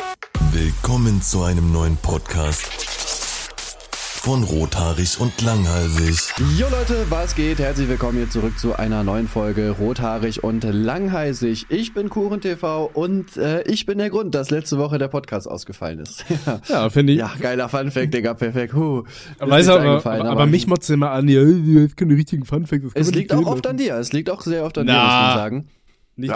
Willkommen zu einem neuen Podcast von Rothaarig und Langhalsig. Jo Leute, was geht? Herzlich willkommen hier zurück zu einer neuen Folge Rothaarig und Langhalsig. Ich bin KuchenTV und ich bin der Grund, dass letzte Woche der Podcast ausgefallen ist. Ja, finde ich. Ja, geiler Funfact, Digga, perfekt. Weißt du, aber mich motzt immer an, ja, du hast keine richtigen Funfacts. Es liegt auch oft an dir, es liegt auch sehr oft an dir, muss man sagen. Nicht,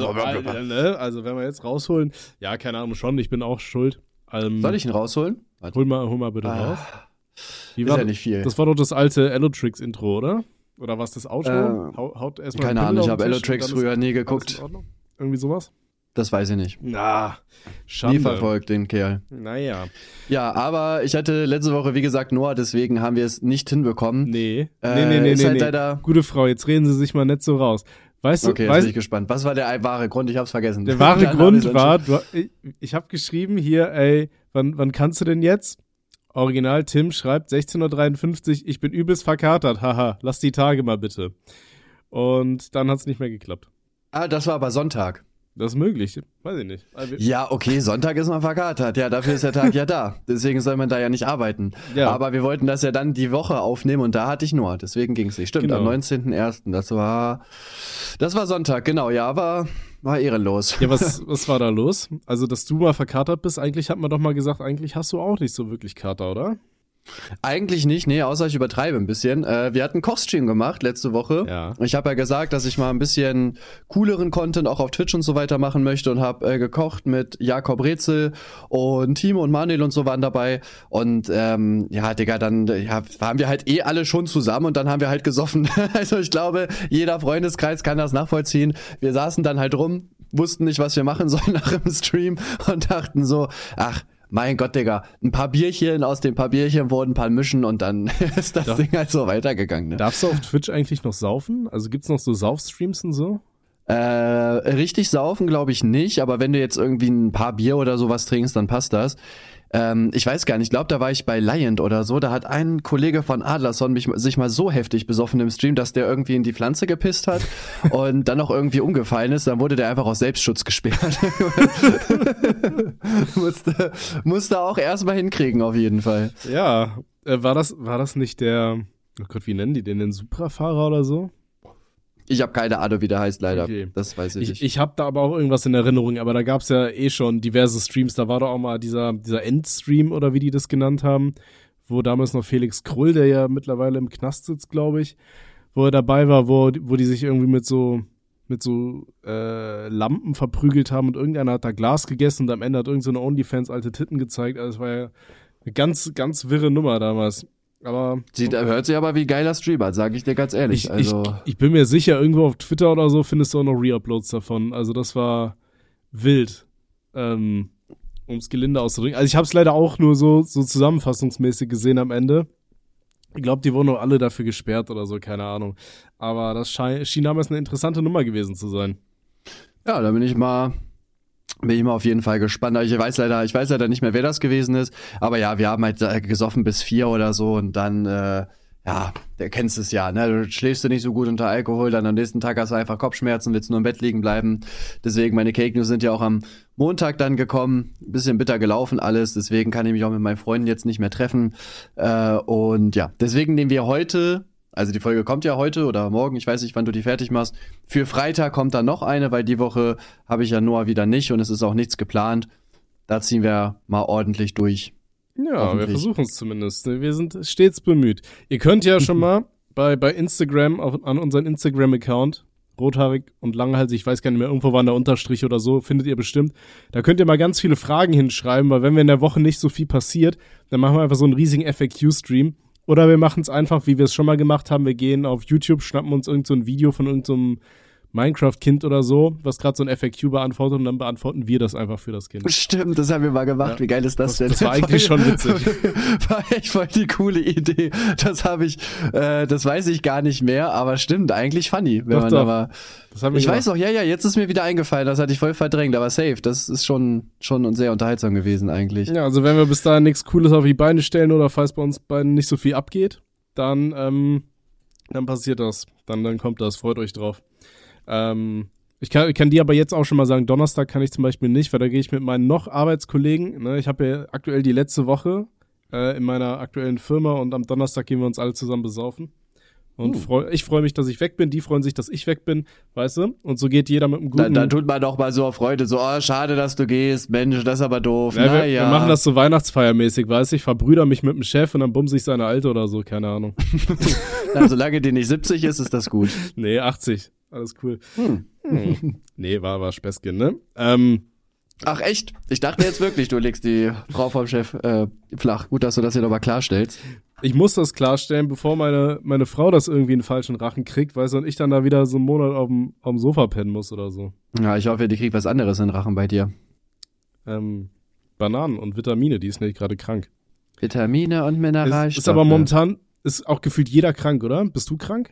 also wenn wir jetzt rausholen, ja, keine Ahnung, schon, ich bin auch schuld. Soll ich ihn rausholen? Warte. Hol mal bitte raus. Ist ja nicht viel. Das war doch das alte Allotrix-Intro, oder? Oder was das Outro? Haut erstmal keine Ahnung, ich habe Allotrix früher nie geguckt. Irgendwie sowas? Das weiß ich nicht. Na, Schande. Nie verfolgt, den Kerl. Naja. Ja, aber ich hatte letzte Woche, wie gesagt, Noah, deswegen haben wir es nicht hinbekommen. Nee. Leider... Gute Frau, jetzt reden Sie sich mal nicht so raus. Weißt du, okay, jetzt bin ich gespannt. Was war der wahre Grund? Ich hab's vergessen. Der wahre Grund war, ich habe geschrieben hier, ey, wann kannst du denn jetzt? Original Tim schreibt 16:53 Uhr, ich bin übelst verkatert, haha, lass die Tage mal bitte. Und dann hat's nicht mehr geklappt. Ah, das war aber Sonntag. Das ist möglich, weiß ich nicht. Ja, okay, Sonntag ist man verkatert. Ja, dafür ist der Tag ja da. Deswegen soll man da ja nicht arbeiten. Ja. Aber wir wollten das ja dann die Woche aufnehmen und da hatte ich Noah. Deswegen ging's nicht. Stimmt, genau. Am 19.01. Das war Sonntag, genau. Ja, war ehrenlos. Ja, was war da los? Also, dass du mal verkatert bist, eigentlich hat man doch mal gesagt, eigentlich hast du auch nicht so wirklich Kater, oder? Eigentlich nicht, nee, außer ich übertreibe ein bisschen. Wir hatten einen Kochstream gemacht letzte Woche. Ja. Ich habe ja gesagt, dass ich mal ein bisschen cooleren Content auch auf Twitch und so weiter machen möchte und habe gekocht mit Jakob Rätsel und Timo und Manuel und so waren dabei. Und ja, Digga, dann waren wir halt alle schon zusammen und dann haben wir halt gesoffen. Also ich glaube, jeder Freundeskreis kann das nachvollziehen. Wir saßen dann halt rum, wussten nicht, was wir machen sollen nach dem Stream und dachten so, ach, mein Gott, Digga, ein paar Bierchen, aus den paar Bierchen wurden ein paar Mischen und dann ist das Ding halt so weitergegangen. Ne? Darfst du auf Twitch eigentlich noch saufen? Also gibt's noch so Saufstreams und so? Richtig saufen glaube ich nicht, aber wenn du jetzt irgendwie ein paar Bier oder sowas trinkst, dann passt das. Ich weiß gar nicht, ich glaube, da war ich bei Lion oder so, da hat ein Kollege von Adlerson sich mal so heftig besoffen im Stream, dass der irgendwie in die Pflanze gepisst hat und dann auch irgendwie umgefallen ist, dann wurde der einfach aus Selbstschutz gesperrt. musste auch erstmal hinkriegen, auf jeden Fall. Ja, war das nicht der, oh Gott, wie nennen die den Supra-Fahrer oder so? Ich habe keine Ahnung, wie der heißt, leider. Okay. Das weiß ich nicht. Ich habe da aber auch irgendwas in Erinnerung, aber da gab's ja schon diverse Streams. Da war doch auch mal dieser Endstream oder wie die das genannt haben, wo damals noch Felix Krull, der ja mittlerweile im Knast sitzt, glaube ich, wo er dabei war, wo die sich irgendwie mit so Lampen verprügelt haben und irgendeiner hat da Glas gegessen und am Ende hat irgend so eine OnlyFans alte Titten gezeigt. Also es war ja eine ganz, ganz wirre Nummer damals. Aber hört sich aber wie geiler Streamer, sage ich dir ganz ehrlich. Ich bin mir sicher, irgendwo auf Twitter oder so findest du auch noch Reuploads davon. Also das war wild, um es gelinde auszudrücken. Also ich habe es leider auch nur so zusammenfassungsmäßig gesehen am Ende. Ich glaube, die wurden auch alle dafür gesperrt oder so, keine Ahnung. Aber das schien damals eine interessante Nummer gewesen zu sein. Ja, da bin ich mal auf jeden Fall gespannt. Ich weiß leider nicht mehr, wer das gewesen ist. Aber ja, wir haben halt gesoffen bis 4 oder so und dann, ja, du kennst es ja, ne? Du schläfst nicht so gut unter Alkohol, dann am nächsten Tag hast du einfach Kopfschmerzen, willst nur im Bett liegen bleiben. Deswegen, meine Cake News sind ja auch am Montag dann gekommen. Ein bisschen bitter gelaufen alles, deswegen kann ich mich auch mit meinen Freunden jetzt nicht mehr treffen. Und ja, deswegen nehmen wir heute, also die Folge kommt ja heute oder morgen, ich weiß nicht, wann du die fertig machst. Für Freitag kommt dann noch eine, weil die Woche habe ich ja Noah wieder nicht und es ist auch nichts geplant. Da ziehen wir mal ordentlich durch. Ja, wir versuchen es zumindest. Wir sind stets bemüht. Ihr könnt ja schon mal bei Instagram, an unseren Instagram-Account, rothaarig und langhalsig, ich weiß gar nicht mehr, irgendwo war da Unterstrich oder so, findet ihr bestimmt. Da könnt ihr mal ganz viele Fragen hinschreiben, weil wenn wir in der Woche nicht so viel passiert, dann machen wir einfach so einen riesigen FAQ-Stream. Oder wir machen es einfach, wie wir es schon mal gemacht haben. Wir gehen auf YouTube, schnappen uns irgend so ein Video von irgendeinem Minecraft-Kind oder so, was gerade so ein FAQ beantwortet und dann beantworten wir das einfach für das Kind. Stimmt, das haben wir mal gemacht. Ja. Wie geil ist das denn? Das war eigentlich schon witzig. War echt voll die coole Idee. Das weiß ich gar nicht mehr, aber stimmt, eigentlich funny. Wenn man aber, ich weiß auch, ja, jetzt ist mir wieder eingefallen, das hatte ich voll verdrängt, aber safe, das ist schon sehr unterhaltsam gewesen eigentlich. Ja, also wenn wir bis dahin nichts Cooles auf die Beine stellen oder falls bei uns beiden nicht so viel abgeht, dann passiert das. Dann kommt das, freut euch drauf. Ich kann dir aber jetzt auch schon mal sagen, Donnerstag kann ich zum Beispiel nicht, weil da gehe ich mit meinen noch Arbeitskollegen, ne, ich habe ja aktuell die letzte Woche in meiner aktuellen Firma und am Donnerstag gehen wir uns alle zusammen besaufen. Und ich freue mich, dass ich weg bin, die freuen sich, dass ich weg bin, weißt du? Und so geht jeder mit einem guten... Dann tut man doch mal so auf Freude, so, oh, schade, dass du gehst, Mensch, das ist aber doof. Ja, wir machen das so weihnachtsfeiermäßig, weißt du? Ich verbrüder mich mit dem Chef und dann bumse ich seine Alte oder so, keine Ahnung. Na, solange die nicht 70 ist das gut. Nee, 80, alles cool. Nee, war Späßchen, ne? Ach echt? Ich dachte jetzt wirklich, du legst die Frau vom Chef flach. Gut, dass du das hier nochmal klarstellst. Ich muss das klarstellen, bevor meine Frau das irgendwie in den falschen Rachen kriegt, weißt du, und ich dann da wieder so einen Monat auf dem Sofa pennen muss oder so. Ja, ich hoffe, die kriegt was anderes in den Rachen bei dir. Bananen und Vitamine, die ist nämlich gerade krank. Vitamine und Mineralstoffe. Ist aber momentan, ist auch gefühlt jeder krank, oder? Bist du krank?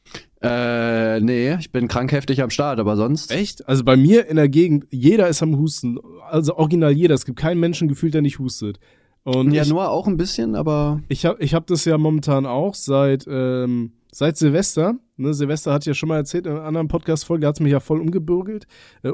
Nee, ich bin krankheftig am Start, aber sonst. Echt? Also bei mir in der Gegend, jeder ist am Husten. Also original jeder. Es gibt keinen Menschen gefühlt, der nicht hustet. Und ja, nur auch ein bisschen, aber. Ich hab das ja momentan auch seit Silvester. Ne, Silvester hat ja schon mal erzählt in einer anderen Podcast-Folge, da hat's mich ja voll umgebügelt.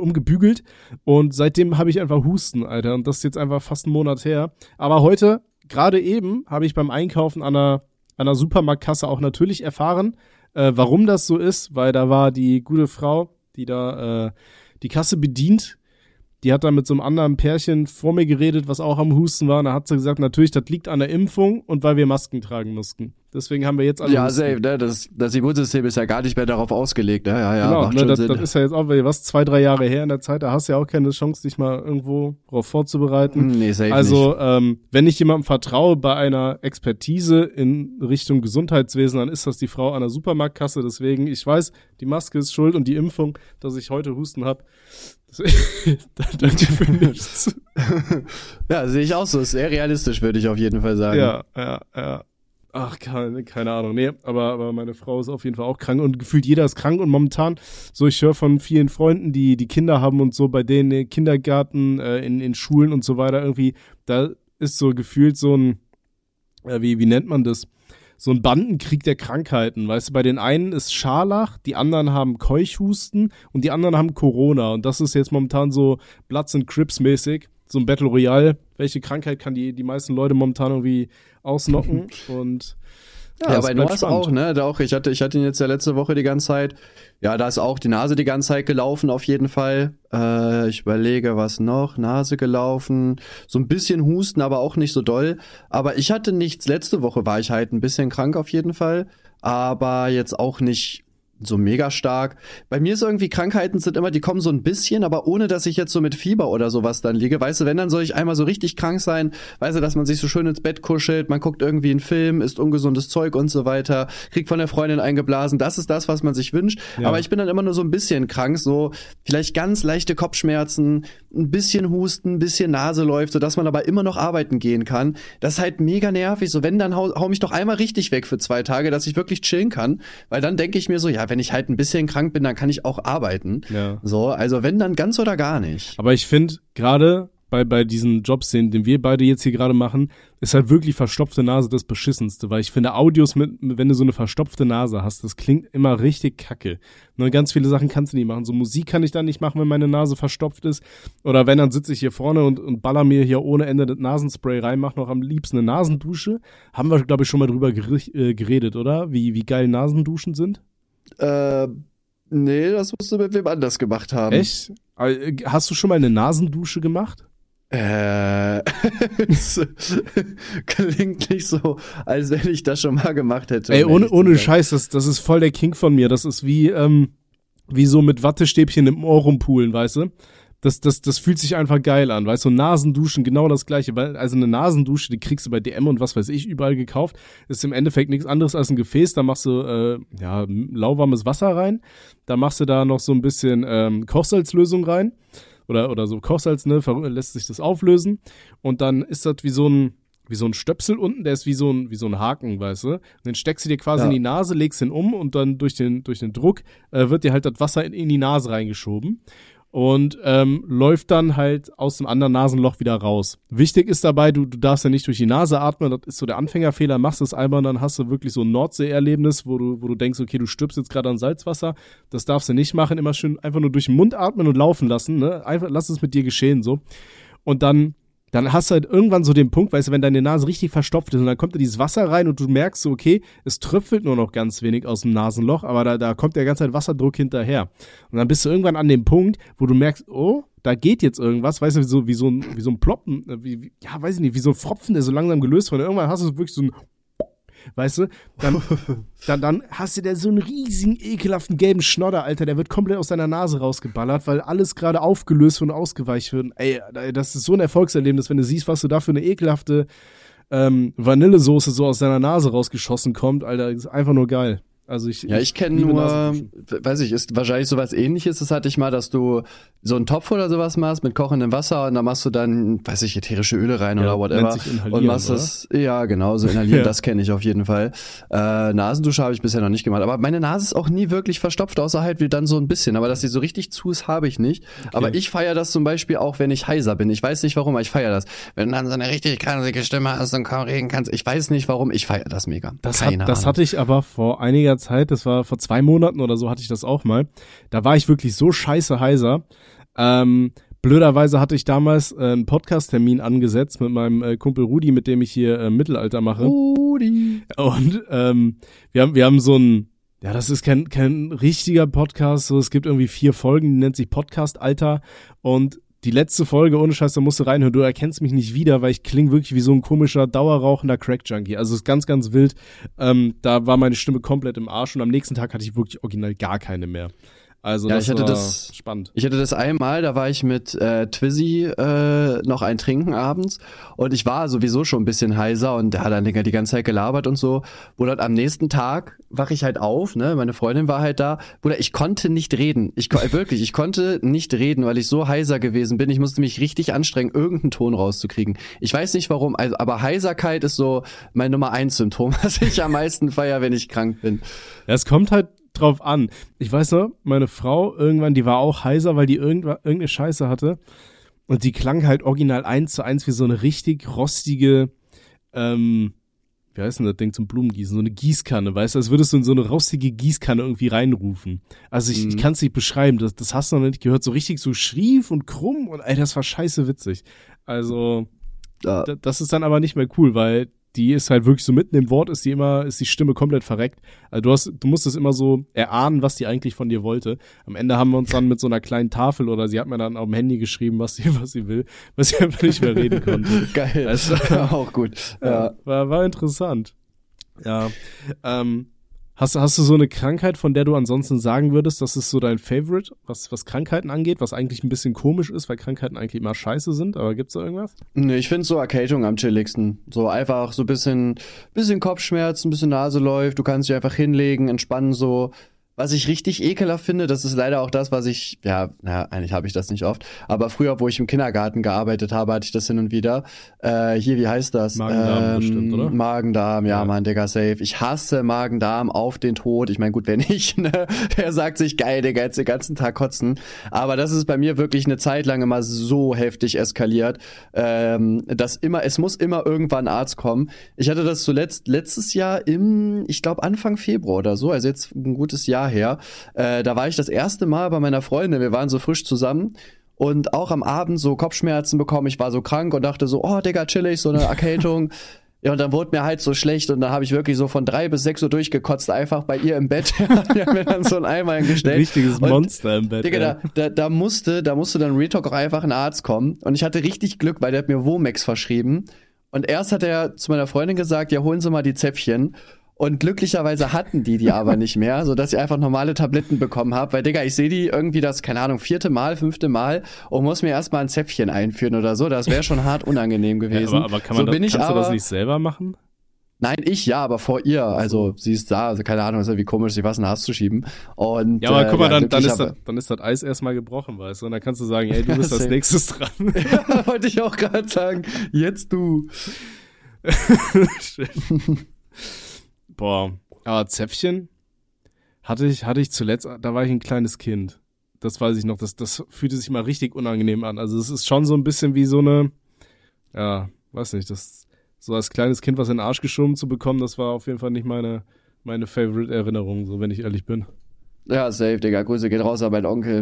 Und seitdem habe ich einfach Husten, Alter. Und das ist jetzt einfach fast einen Monat her. Aber heute, gerade eben, habe ich beim Einkaufen an einer Supermarktkasse auch natürlich erfahren, warum das so ist, weil da war die gute Frau, die da die Kasse bedient, die hat da mit so einem anderen Pärchen vor mir geredet, was auch am Husten war. Und da hat sie gesagt, natürlich, das liegt an der Impfung und weil wir Masken tragen mussten. Deswegen haben wir jetzt alle Ja, Husten. safe, ne? Das Immunsystem ist ja gar nicht mehr darauf ausgelegt, ne? Ja, genau, macht ne, schon das Sinn. ist ja jetzt auch, 2-3 Jahre her in der Zeit, da hast du ja auch keine Chance, dich mal irgendwo drauf vorzubereiten. Nee, safe Also, wenn ich jemandem vertraue bei einer Expertise in Richtung Gesundheitswesen, dann ist das die Frau an der Supermarktkasse. Deswegen, ich weiß, die Maske ist schuld und die Impfung, dass ich heute Husten habe. Danke für nichts. Ja, sehe ich auch so. Ist sehr realistisch, würde ich auf jeden Fall sagen. Ja. Ach, keine Ahnung. Nee, aber meine Frau ist auf jeden Fall auch krank und gefühlt jeder ist krank und momentan, so ich höre von vielen Freunden, die Kinder haben und so, bei denen im Kindergarten, in Schulen und so weiter irgendwie, da ist so gefühlt so ein, wie nennt man das? So ein Bandenkrieg der Krankheiten, weißt du, bei den einen ist Scharlach, die anderen haben Keuchhusten und die anderen haben Corona und das ist jetzt momentan so Bloods and Crips mäßig, so ein Battle Royale. Welche Krankheit kann die meisten Leute momentan irgendwie ausnocken und ja, bei Noahs auch, ne? Ich hatte ihn jetzt ja letzte Woche die ganze Zeit. Ja, da ist auch die Nase die ganze Zeit gelaufen, auf jeden Fall. Ich überlege, was noch. Nase gelaufen. So ein bisschen Husten, aber auch nicht so doll. Aber ich hatte nichts. Letzte Woche war ich halt ein bisschen krank auf jeden Fall. Aber jetzt auch nicht so mega stark. Bei mir ist irgendwie, Krankheiten sind immer, die kommen so ein bisschen, aber ohne, dass ich jetzt so mit Fieber oder sowas dann liege. Weißt du, wenn, dann soll ich einmal so richtig krank sein. Weißt du, dass man sich so schön ins Bett kuschelt, man guckt irgendwie einen Film, isst ungesundes Zeug und so weiter, kriegt von der Freundin eingeblasen. Das ist das, was man sich wünscht. Ja. Aber ich bin dann immer nur so ein bisschen krank, so vielleicht ganz leichte Kopfschmerzen, ein bisschen Husten, ein bisschen Nase läuft, sodass man aber immer noch arbeiten gehen kann. Das ist halt mega nervig. So, wenn, dann hau mich doch einmal richtig weg für 2 Tage, dass ich wirklich chillen kann. Weil dann denke ich mir so, ja, wenn ich halt ein bisschen krank bin, dann kann ich auch arbeiten. Ja. So, also wenn, dann ganz oder gar nicht. Aber ich finde, gerade bei diesen Jobs, den wir beide jetzt hier gerade machen, ist halt wirklich verstopfte Nase das Beschissenste, weil ich finde Audios wenn du so eine verstopfte Nase hast, das klingt immer richtig kacke. Ne, ganz viele Sachen kannst du nicht machen. So Musik kann ich dann nicht machen, wenn meine Nase verstopft ist. Oder wenn, dann sitze ich hier vorne und baller mir hier ohne Ende das Nasenspray rein, mach noch am liebsten eine Nasendusche. Haben wir, glaube ich, schon mal drüber geredet, oder? Wie geil Nasenduschen sind? Nee, das musst du mit wem anders gemacht haben. Echt? Hast du schon mal eine Nasendusche gemacht? Es klingt nicht so, als wenn ich das schon mal gemacht hätte. Ey, ohne Scheiß, das ist voll der King von mir. Das ist wie so mit Wattestäbchen im Ohr rumpulen, weißt du? Das fühlt sich einfach geil an, weißt du, Nasenduschen, genau das Gleiche, also eine Nasendusche, die kriegst du bei DM und was weiß ich überall gekauft, ist im Endeffekt nichts anderes als ein Gefäß, da machst du, lauwarmes Wasser rein, da machst du da noch so ein bisschen Kochsalzlösung rein, oder so Kochsalz, ne, lässt sich das auflösen und dann ist das wie so ein Stöpsel unten, der ist wie so ein Haken, weißt du, und den steckst du dir quasi in die Nase, legst ihn um und dann durch den Druck wird dir halt das Wasser in die Nase reingeschoben. und läuft dann halt aus dem anderen Nasenloch wieder raus. Wichtig ist dabei, du darfst ja nicht durch die Nase atmen, das ist so der Anfängerfehler, machst es einmal und dann hast du wirklich so ein Nordsee-Erlebnis, wo du denkst, okay, du stirbst jetzt gerade an Salzwasser, das darfst du nicht machen, immer schön einfach nur durch den Mund atmen und laufen lassen, ne? Einfach lass es mit dir geschehen, so. Und dann hast du halt irgendwann so den Punkt, weißt du, wenn deine Nase richtig verstopft ist und dann kommt da dieses Wasser rein und du merkst so, okay, es tröpfelt nur noch ganz wenig aus dem Nasenloch, aber da kommt der ganze Zeit Wasserdruck hinterher. Und dann bist du irgendwann an dem Punkt, wo du merkst, oh, da geht jetzt irgendwas, weißt du, wie so ein Ploppen, weiß ich nicht, wie so ein Pfropfen, der so langsam gelöst wird. Und irgendwann hast du wirklich so ein, weißt du, dann hast du da so einen riesigen, ekelhaften gelben Schnodder, Alter, der wird komplett aus deiner Nase rausgeballert, weil alles gerade aufgelöst und ausgeweicht wird. Ey, das ist so ein Erfolgserlebnis, wenn du siehst, was du da für eine ekelhafte Vanillesoße so aus deiner Nase rausgeschossen kommt, Alter, ist einfach nur geil. Also ich kenne nur, weiß ich, ist wahrscheinlich sowas Ähnliches. Das hatte ich mal, dass du so einen Topf oder sowas machst mit kochendem Wasser und da machst du dann, weiß ich, ätherische Öle rein oder whatever. Und machst das, ja, genau, so inhalieren, das kenne ich auf jeden Fall. Nasendusche habe ich bisher noch nicht gemacht. Aber meine Nase ist auch nie wirklich verstopft, außer halt wie dann so ein bisschen. Aber dass sie so richtig zu ist, habe ich nicht. Okay. Aber ich feiere das zum Beispiel auch, wenn ich heiser bin. Ich weiß nicht warum, aber ich feiere das. Wenn du dann so eine richtig kransige Stimme hast und kaum reden kannst, ich weiß nicht warum, ich feiere das mega. Das hatte ich aber vor einiger Zeit, das war vor 2 Monaten oder so, hatte ich das auch mal. Da war ich wirklich so scheiße heiser. Blöderweise hatte ich damals einen Podcast-Termin angesetzt mit meinem Kumpel Rudi, mit dem ich hier Mittelalter mache. Rudi. Und wir haben so ein, ja, das ist kein richtiger Podcast, so, es gibt irgendwie 4 Folgen, die nennt sich Podcast-Alter und die letzte Folge, ohne Scheiß, da musst du reinhören, du erkennst mich nicht wieder, weil ich klinge wirklich wie so ein komischer, dauerrauchender Crack-Junkie. Also es ist ganz, ganz wild. Da war meine Stimme komplett im Arsch und am nächsten Tag hatte ich wirklich original gar keine mehr. Also ja, das war spannend. Ich hatte das einmal, da war ich mit Twizzy noch ein Trinken abends und ich war sowieso schon ein bisschen heiser und der hat dann die ganze Zeit gelabert und so. Bruder, am nächsten Tag wache ich halt auf, ne, meine Freundin war halt da. Bruder, ich konnte nicht reden. Ich konnte nicht reden, weil ich so heiser gewesen bin. Ich musste mich richtig anstrengen, irgendeinen Ton rauszukriegen. Ich weiß nicht warum, also, aber Heiserkeit ist so mein Nummer 1 Symptom, was ich am meisten feiere, wenn ich krank bin. Ja, es kommt halt drauf an. Ich weiß noch, meine Frau irgendwann, die war auch heiser, weil die irgendeine Scheiße hatte und die klang halt original 1:1 wie so eine richtig rostige, wie heißt denn das Ding zum Blumengießen? So eine Gießkanne, weißt du, als würdest du in so eine rostige Gießkanne irgendwie reinrufen. Also ich kann es nicht beschreiben, das hast du noch nicht gehört, so richtig so schrief und krumm und ey, das war scheiße witzig. Also das ist dann aber nicht mehr cool, weil die ist halt wirklich so mitten im Wort, ist die Stimme komplett verreckt. Also du musst es immer so erahnen, was die eigentlich von dir wollte. Am Ende haben wir uns dann mit so einer kleinen Tafel oder sie hat mir dann auf dem Handy geschrieben, was sie will, was sie einfach nicht mehr reden konnte. Geil. Also, auch gut. Ja. War interessant. Ja. Hast du so eine Krankheit, von der du ansonsten sagen würdest, das ist so dein Favorite, was Krankheiten angeht, was eigentlich ein bisschen komisch ist, weil Krankheiten eigentlich immer scheiße sind, aber gibt's da irgendwas? Nee, ich finde so Erkältung am chilligsten. So einfach so bisschen Kopfschmerzen, ein bisschen Nase läuft, du kannst dich einfach hinlegen, entspannen so. Was ich richtig ekelhaft finde, das ist leider auch das, was ich, eigentlich habe ich das nicht oft, aber früher, wo ich im Kindergarten gearbeitet habe, hatte ich das hin und wieder. Hier, wie heißt das? Magen-Darm bestimmt, oder? Magen-Darm, ja, Mann, Digga, safe. Ich hasse Magen-Darm auf den Tod. Ich meine, gut, wenn nicht, ne? Wer sagt sich, geil, Digga, jetzt den ganzen Tag kotzen. Aber das ist bei mir wirklich eine Zeit lang immer so heftig eskaliert, es muss immer irgendwann ein Arzt kommen. Ich hatte das zuletzt letztes Jahr ich glaube Anfang Februar oder so, also jetzt ein gutes Jahr her. Da war ich das erste Mal bei meiner Freundin, wir waren so frisch zusammen und auch am Abend so Kopfschmerzen bekommen, ich war so krank und dachte so, oh Digga, chillig, so eine Erkältung. Ja, und dann wurde mir halt so schlecht und dann habe ich wirklich so von 3 bis 6 Uhr durchgekotzt, einfach bei ihr im Bett. Die haben mir dann so ein Eimer hingestellt. Richtiges Monster im Bett. Digga, da musste dann Retalk auch einfach ein Arzt kommen und ich hatte richtig Glück, weil der hat mir Womex verschrieben und erst hat er zu meiner Freundin gesagt, ja, holen Sie mal die Zäpfchen. Und glücklicherweise hatten die aber nicht mehr, sodass ich einfach normale Tabletten bekommen habe. Weil, Digga, ich sehe die irgendwie das, keine Ahnung, 4. Mal, 5. Mal und muss mir erstmal ein Zäpfchen einführen oder so. Das wäre schon hart unangenehm gewesen. Ja, aber kannst du das nicht selber machen? Nein, aber vor ihr. Also sie ist da, also keine Ahnung, ist irgendwie komisch, sich was in den Hals zu schieben. Und, ja, aber guck mal, dann ist das Eis erstmal gebrochen, weißt du? Und dann kannst du sagen, ey, du bist als nächstes dran. Ja, wollte ich auch gerade sagen. Jetzt du. Boah, aber Zäpfchen hatte ich zuletzt, da war ich ein kleines Kind. das weiß ich noch, das fühlte sich mal richtig unangenehm an. Also es ist schon so ein bisschen wie so eine, ja, weiß nicht, das so als kleines Kind was in den Arsch geschoben zu bekommen, das war auf jeden Fall nicht meine Favorite-Erinnerung, so wenn ich ehrlich bin. Ja, safe, Digga. Grüße geht raus an meinen Onkel.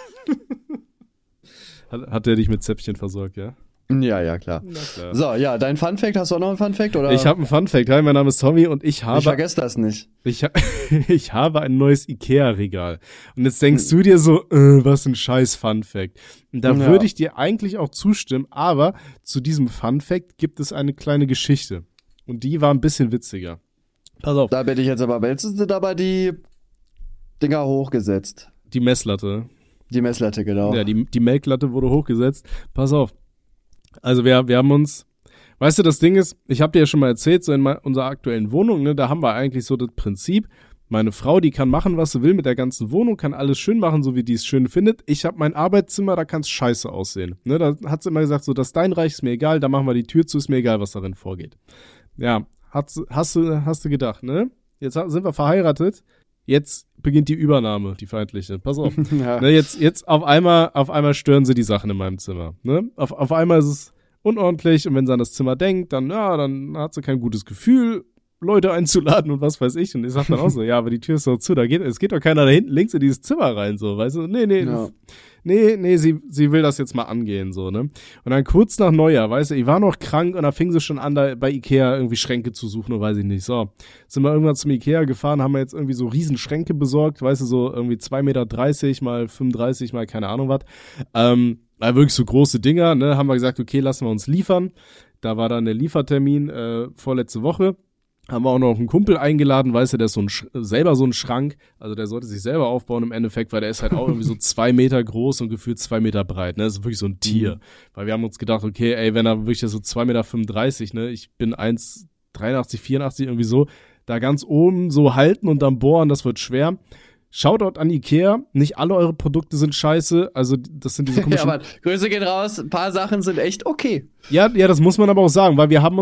Hat der dich mit Zäpfchen versorgt, ja? Ja, klar. Na klar. So, ja, dein Funfact, hast du auch noch einen Funfact, oder? Ich habe einen Funfact. Hi, mein Name ist Tommy und ich vergesse das nicht. Ich habe ein neues Ikea-Regal. Und jetzt denkst du dir so, was ein scheiß Funfact. Und da würde ich dir eigentlich auch zustimmen, aber zu diesem Funfact gibt es eine kleine Geschichte. Und die war ein bisschen witziger. Pass auf. Da bin ich jetzt aber, jetzt sind aber die Dinger hochgesetzt. Die Messlatte. Die Messlatte, genau. Ja, die Melklatte wurde hochgesetzt. Pass auf. Also wir haben uns, weißt du, das Ding ist, ich habe dir ja schon mal erzählt, so in unserer aktuellen Wohnung, ne, da haben wir eigentlich so das Prinzip, meine Frau, die kann machen, was sie will mit der ganzen Wohnung, kann alles schön machen, so wie die es schön findet. Ich habe mein Arbeitszimmer, da kann es scheiße aussehen. Ne, da hat sie immer gesagt, so, das dein Reich ist mir egal, da machen wir die Tür zu, ist mir egal, was darin vorgeht. Ja, hast du gedacht, ne? Jetzt sind wir verheiratet. Jetzt beginnt die Übernahme, die feindliche. Pass auf. Ja. Ne, jetzt auf einmal stören sie die Sachen in meinem Zimmer. Ne? Auf einmal ist es unordentlich und wenn sie an das Zimmer denkt, dann hat sie kein gutes Gefühl, Leute einzuladen und was weiß ich. Und ich sag dann auch so, ja, aber die Tür ist doch zu, es geht doch keiner da hinten links in dieses Zimmer rein, so, weißt du? Nee, sie will das jetzt mal angehen, so, ne? Und dann kurz nach Neujahr, weißt du, ich war noch krank und da fing sie schon an, da bei Ikea irgendwie Schränke zu suchen oder weiß ich nicht. So, sind wir irgendwann zum Ikea gefahren, haben wir jetzt irgendwie so riesen Schränke besorgt, weißt du, so irgendwie 2,30 Meter mal 35 mal keine Ahnung was. Wirklich so große Dinger, ne? Haben wir gesagt, okay, lassen wir uns liefern. Da war dann der Liefertermin vorletzte Woche. Haben wir auch noch einen Kumpel eingeladen, weißt du, der ist selber so ein Schrank, also der sollte sich selber aufbauen im Endeffekt, weil der ist halt auch irgendwie so 2 Meter groß und gefühlt 2 Meter breit, ne, das ist wirklich so ein Tier, weil wir haben uns gedacht, okay, ey, wenn er wirklich so 2,35 Meter, ne, ich bin 1,83, 84 irgendwie so, da ganz oben so halten und dann bohren, das wird schwer. Shoutout an Ikea, nicht alle eure Produkte sind scheiße, also das sind diese komischen... Ja, aber Grüße gehen raus, ein paar Sachen sind echt okay. Ja, das muss man aber auch sagen, weil wir haben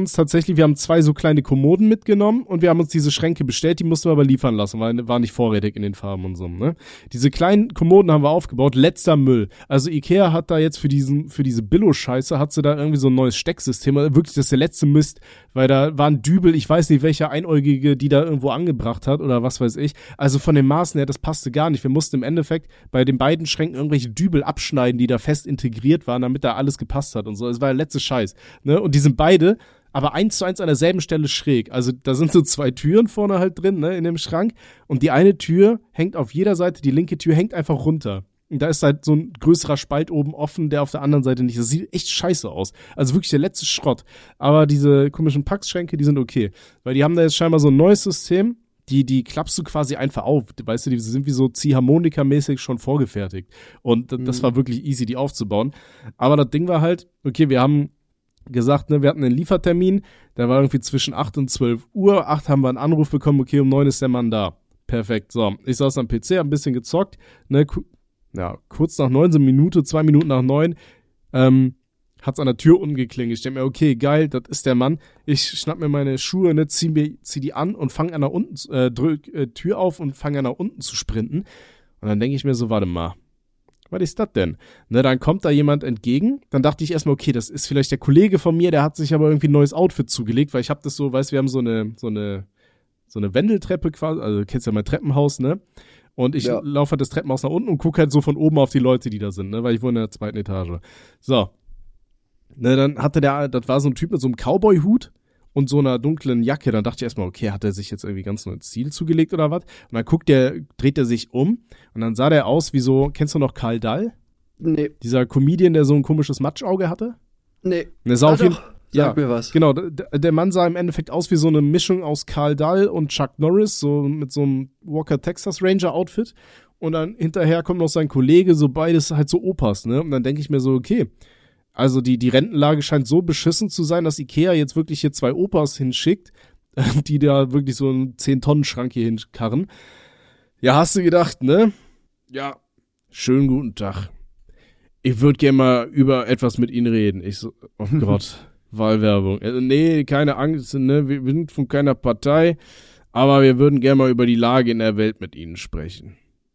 2 so kleine Kommoden mitgenommen und wir haben uns diese Schränke bestellt, die mussten wir aber liefern lassen, weil waren nicht vorrätig in den Farben und so, ne? Diese kleinen Kommoden haben wir aufgebaut, letzter Müll. Also Ikea hat da jetzt für diese Billo-Scheiße, hat sie da irgendwie so ein neues Stecksystem, wirklich das ist der letzte Mist, weil da war ein Dübel, ich weiß nicht, welcher Einäugige die da irgendwo angebracht hat oder was weiß ich. Also von den Maßen her, das passte gar nicht. Wir mussten im Endeffekt bei den beiden Schränken irgendwelche Dübel abschneiden, die da fest integriert waren, damit da alles gepasst hat und so. Es war der letzte Scheiß. Ne? Und die sind beide aber 1:1 an derselben Stelle schräg. Also da sind so 2 Türen vorne halt drin, ne, in dem Schrank. Und die eine Tür hängt auf jeder Seite, die linke Tür hängt einfach runter. Und da ist halt so ein größerer Spalt oben offen, der auf der anderen Seite nicht. Das sieht echt scheiße aus. Also wirklich der letzte Schrott. Aber diese komischen Packschränke, die sind okay. Weil die haben da jetzt scheinbar so ein neues System. Die klappst du quasi einfach auf. Weißt du, die sind wie so Ziehharmonika-mäßig schon vorgefertigt. Und das war wirklich easy, die aufzubauen. Aber das Ding war halt, okay, wir haben gesagt, ne, wir hatten einen Liefertermin, der war irgendwie zwischen 8 und 12 Uhr. 8 haben wir einen Anruf bekommen, okay, um 9 ist der Mann da. Perfekt, so. Ich saß am PC, hab ein bisschen gezockt, ne, kurz nach 9, so 2 Minuten nach 9, hat's an der Tür unten geklingelt. Ich denke mir, okay, geil, das ist der Mann. Ich schnapp mir meine Schuhe, ne, zieh die an und fang an nach unten, drück Tür auf und fange an nach unten zu sprinten. Und dann denke ich mir so, warte mal, was ist das denn? Ne, dann kommt da jemand entgegen. Dann dachte ich erstmal, okay, das ist vielleicht der Kollege von mir, der hat sich aber irgendwie ein neues Outfit zugelegt, weil ich habe das so, weißt, wir haben so eine Wendeltreppe quasi, also du kennst ja mein Treppenhaus, ne? Und ich laufe halt das Treppenhaus nach unten und gucke halt so von oben auf die Leute, die da sind, ne, weil ich wohne in der 2. Etage. So. Ne, dann hatte das war so ein Typ mit so einem Cowboy-Hut und so einer dunklen Jacke. Dann dachte ich erstmal, okay, hat er sich jetzt irgendwie ganz neues Ziel zugelegt oder was? Und dann dreht er sich um und dann sah der aus wie so, kennst du noch Karl Dall? Nee. Dieser Comedian, der so ein komisches Matschauge hatte? Nee. Der sah auf jeden Fall. Sag mir was. Genau, der Mann sah im Endeffekt aus wie so eine Mischung aus Karl Dall und Chuck Norris, so mit so einem Walker Texas Ranger Outfit. Und dann hinterher kommt noch sein Kollege, so beides halt so Opas, ne? Und dann denke ich mir so, okay, also die Rentenlage scheint so beschissen zu sein, dass Ikea jetzt wirklich hier 2 Opas hinschickt, die da wirklich so einen 10-Tonnen-Schrank hier hinkarren. Ja, hast du gedacht, ne? Ja, schönen guten Tag. Ich würde gerne mal über etwas mit Ihnen reden. Ich so, oh Gott, Wahlwerbung. Nee, keine Angst, ne? Wir sind von keiner Partei, aber wir würden gerne mal über die Lage in der Welt mit Ihnen sprechen.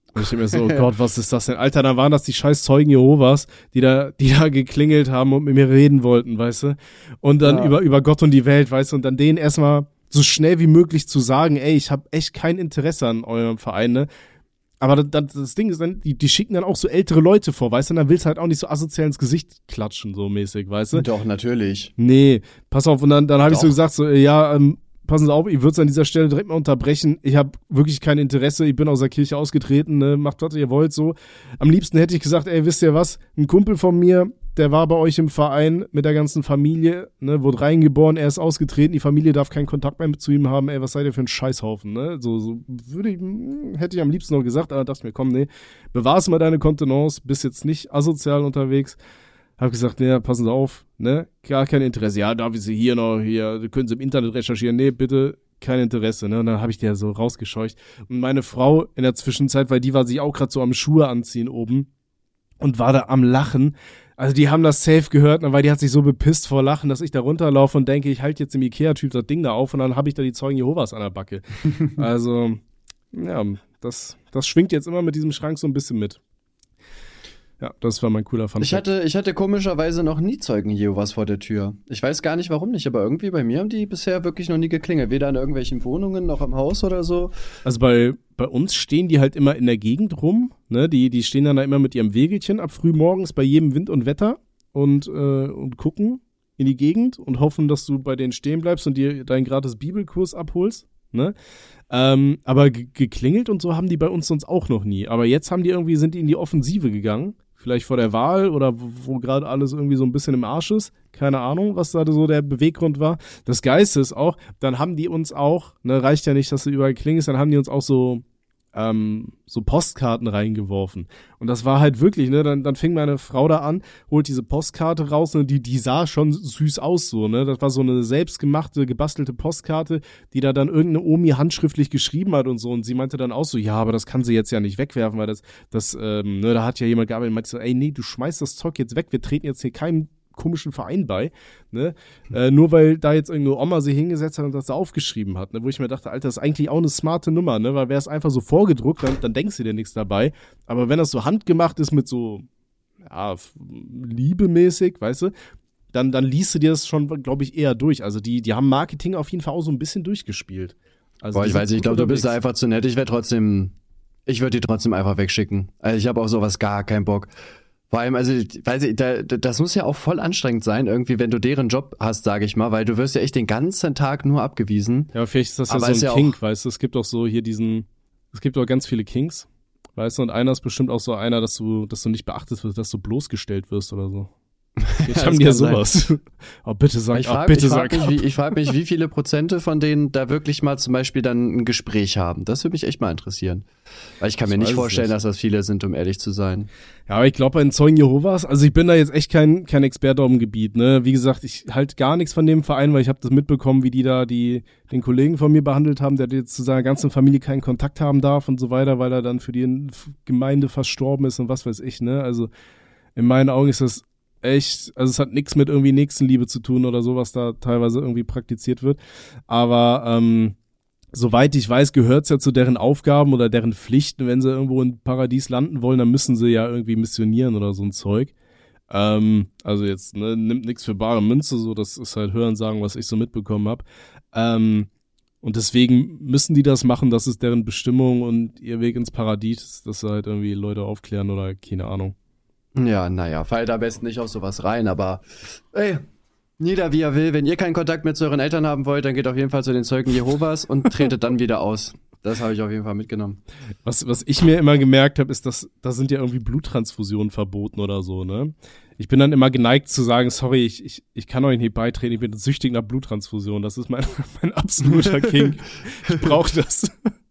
Und ich denke mir so, oh Gott, was ist das denn? Alter, dann waren das die scheiß Zeugen Jehovas, die da geklingelt haben und mit mir reden wollten, weißt du? Und dann über Gott und die Welt, weißt du? Und dann denen erstmal so schnell wie möglich zu sagen, ey, ich habe echt kein Interesse an eurem Verein, ne? Aber das Ding ist dann, die schicken dann auch so ältere Leute vor, weißt du? Und dann willst du halt auch nicht so asozial ins Gesicht klatschen, so mäßig, weißt du? Doch, natürlich. Nee, pass auf. Und dann habe ich so gesagt, so, ja, passen Sie auf, ich würde es an dieser Stelle direkt mal unterbrechen. Ich habe wirklich kein Interesse, ich bin aus der Kirche ausgetreten, ne? Macht was ihr wollt, so. Am liebsten hätte ich gesagt, ey, wisst ihr was? Ein Kumpel von mir, der war bei euch im Verein mit der ganzen Familie, ne, wurde reingeboren, er ist ausgetreten, die Familie darf keinen Kontakt mehr zu ihm haben, ey, was seid ihr für ein Scheißhaufen, ne? So hätte ich am liebsten noch gesagt, aber dachte mir, komm, nee, bewahr's mal deine Kontenance, bist jetzt nicht asozial unterwegs. Hab gesagt, nee, passen Sie auf, ne? Gar kein Interesse. Ja, darf ich Sie hier können Sie im Internet recherchieren? Nee, bitte, kein Interesse, ne? Und dann habe ich die ja so rausgescheucht. Und meine Frau in der Zwischenzeit, weil die war sich auch gerade so am Schuhe anziehen oben und war da am Lachen. Also die haben das safe gehört, weil die hat sich so bepisst vor Lachen, dass ich da runterlaufe und denke, ich halte jetzt im Ikea-Typ das Ding da auf und dann habe ich da die Zeugen Jehovas an der Backe. Also, ja, das schwingt jetzt immer mit diesem Schrank so ein bisschen mit. Ja, das war mein cooler Funfact. Ich hatte komischerweise noch nie Zeugen Jehovas vor der Tür. Ich weiß gar nicht, warum nicht, aber irgendwie bei mir haben die bisher wirklich noch nie geklingelt. Weder in irgendwelchen Wohnungen noch im Haus oder so. Also bei uns stehen die halt immer in der Gegend rum, ne? Die stehen dann da immer mit ihrem Wägelchen ab frühmorgens bei jedem Wind und Wetter und gucken in die Gegend und hoffen, dass du bei denen stehen bleibst und dir deinen gratis Bibelkurs abholst, ne? Aber geklingelt und so haben die bei uns sonst auch noch nie. Aber jetzt sind die in die Offensive gegangen. Vielleicht vor der Wahl oder wo gerade alles irgendwie so ein bisschen im Arsch ist. Keine Ahnung, was da so der Beweggrund war. Das Geiste ist auch, dann haben die uns auch, ne, reicht ja nicht, dass du überall klingelst, dann haben die uns auch so Postkarten reingeworfen. Und das war halt wirklich, ne, dann fing meine Frau da an, holt diese Postkarte raus und die sah schon süß aus so, ne. Das war so eine selbstgemachte, gebastelte Postkarte, die da dann irgendeine Omi handschriftlich geschrieben hat und so. Und sie meinte dann auch so, ja, aber das kann sie jetzt ja nicht wegwerfen, weil da hat ja jemand gearbeitet und meinte so, ey, nee, du schmeißt das Zeug jetzt weg, wir treten jetzt hier keinem komischen Verein bei, ne? Nur weil da jetzt irgendeine Oma sich hingesetzt hat und das da aufgeschrieben hat, ne? Wo ich mir dachte, Alter, das ist eigentlich auch eine smarte Nummer, ne? Weil wäre es einfach so vorgedruckt, dann denkst du dir nichts dabei. Aber wenn das so handgemacht ist mit so, ja, liebemäßig, weißt du, dann liest du dir das schon, glaube ich, eher durch. Also die haben Marketing auf jeden Fall auch so ein bisschen durchgespielt. Also ich weiß nicht, ich glaube, du bist da einfach zu nett. Ich würde die trotzdem einfach wegschicken. Also ich habe auch sowas gar keinen Bock. Vor allem, also, weiß ich, das muss ja auch voll anstrengend sein, irgendwie, wenn du deren Job hast, sage ich mal, weil du wirst ja echt den ganzen Tag nur abgewiesen. Ja, aber vielleicht ist das ja so ein Kink, weißt du, es gibt auch so hier es gibt auch ganz viele Kinks, weißt du, und einer ist bestimmt auch so einer, dass du nicht beachtet wirst, dass du bloßgestellt wirst oder so. Jetzt haben die ja sowas. Oh, bitte sag ab. Ich frage mich, wie viele Prozente von denen da wirklich mal zum Beispiel dann ein Gespräch haben. Das würde mich echt mal interessieren. Weil ich kann mir nicht vorstellen, dass das viele sind, um ehrlich zu sein. Ja, aber ich glaube bei den Zeugen Jehovas, also ich bin da jetzt echt kein Experte auf dem Gebiet, ne. Wie gesagt, ich halte gar nichts von dem Verein, weil ich habe das mitbekommen, wie die da den Kollegen von mir behandelt haben, der jetzt zu seiner ganzen Familie keinen Kontakt haben darf und so weiter, weil er dann für die Gemeinde verstorben ist und was weiß ich, ne. Also in meinen Augen ist das echt, also es hat nichts mit irgendwie Nächstenliebe zu tun oder so, was da teilweise irgendwie praktiziert wird. Aber soweit ich weiß, gehört es ja zu deren Aufgaben oder deren Pflichten, wenn sie irgendwo im Paradies landen wollen, dann müssen sie ja irgendwie missionieren oder so ein Zeug. Also jetzt, ne, nimmt nichts für bare Münze, so, das ist halt Hörensagen, was ich so mitbekommen habe. Und deswegen müssen die das machen, das ist deren Bestimmung und ihr Weg ins Paradies, dass sie halt irgendwie Leute aufklären oder keine Ahnung. Ja, naja, fallt am besten nicht auf sowas rein, aber ey, jeder wie er will. Wenn ihr keinen Kontakt mehr zu euren Eltern haben wollt, dann geht auf jeden Fall zu den Zeugen Jehovas und tretet dann wieder aus. Das habe ich auf jeden Fall mitgenommen. Was ich mir immer gemerkt habe, ist, dass da sind ja irgendwie Bluttransfusionen verboten oder so, ne? Ich bin dann immer geneigt zu sagen, sorry, ich kann euch nicht beitreten, ich bin süchtig nach Bluttransfusion. Das ist mein absoluter King. Ich brauche das.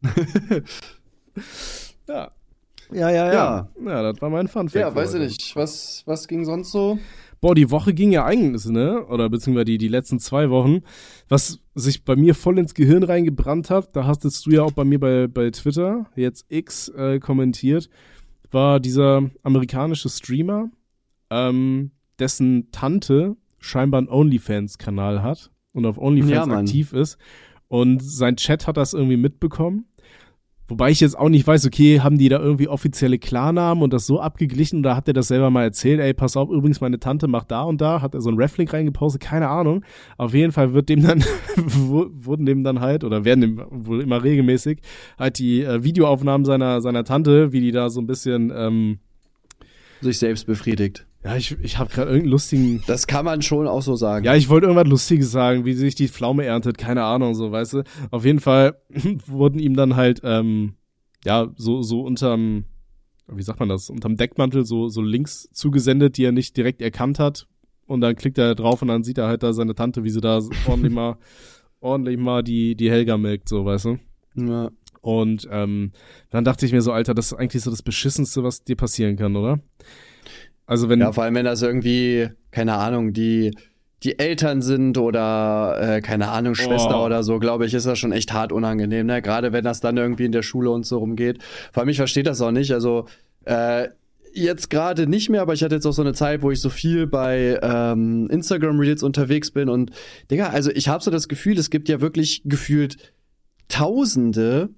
Ja. Ja, das war mein Funfact. Ja, weiß ich nicht. Was ging sonst so? Boah, die Woche ging ja eigentlich, ne? Oder beziehungsweise die letzten 2 Wochen. Was sich bei mir voll ins Gehirn reingebrannt hat, da hastest du ja auch bei mir bei Twitter, jetzt X, kommentiert, war dieser amerikanische Streamer, dessen Tante scheinbar einen OnlyFans-Kanal hat und auf OnlyFans aktiv ist. Und sein Chat hat das irgendwie mitbekommen. Wobei ich jetzt auch nicht weiß, okay, haben die da irgendwie offizielle Klarnamen und das so abgeglichen oder hat er das selber mal erzählt, ey, pass auf, übrigens, meine Tante macht da und da, hat er so einen Reflink reingepostet, keine Ahnung. Auf jeden Fall wurden dem dann halt, oder werden dem wohl immer regelmäßig, halt die Videoaufnahmen seiner Tante, wie die da so ein bisschen, sich selbst befriedigt. Ja, ich habe gerade irgendeinen lustigen... Das kann man schon auch so sagen. Ja, ich wollte irgendwas Lustiges sagen, wie sich die Pflaume erntet, keine Ahnung, so, weißt du. Auf jeden Fall wurden ihm dann halt, so unterm, wie sagt man das, unterm Deckmantel so Links zugesendet, die er nicht direkt erkannt hat. Und dann klickt er drauf und dann sieht er halt da seine Tante, wie sie da ordentlich mal die Helga melkt, so, weißt du. Ja. Und dann dachte ich mir so, Alter, das ist eigentlich so das Beschissenste, was dir passieren kann, oder? Also wenn ja, vor allem, wenn das irgendwie, keine Ahnung, die Eltern sind oder, keine Ahnung, Schwester oder so, glaube ich, ist das schon echt hart unangenehm, ne? Gerade wenn das dann irgendwie in der Schule und so rumgeht. Vor allem, ich verstehe das auch nicht, also jetzt gerade nicht mehr, aber ich hatte jetzt auch so eine Zeit, wo ich so viel bei Instagram-Reels unterwegs bin und, Digga, also ich habe so das Gefühl, es gibt ja wirklich gefühlt Tausende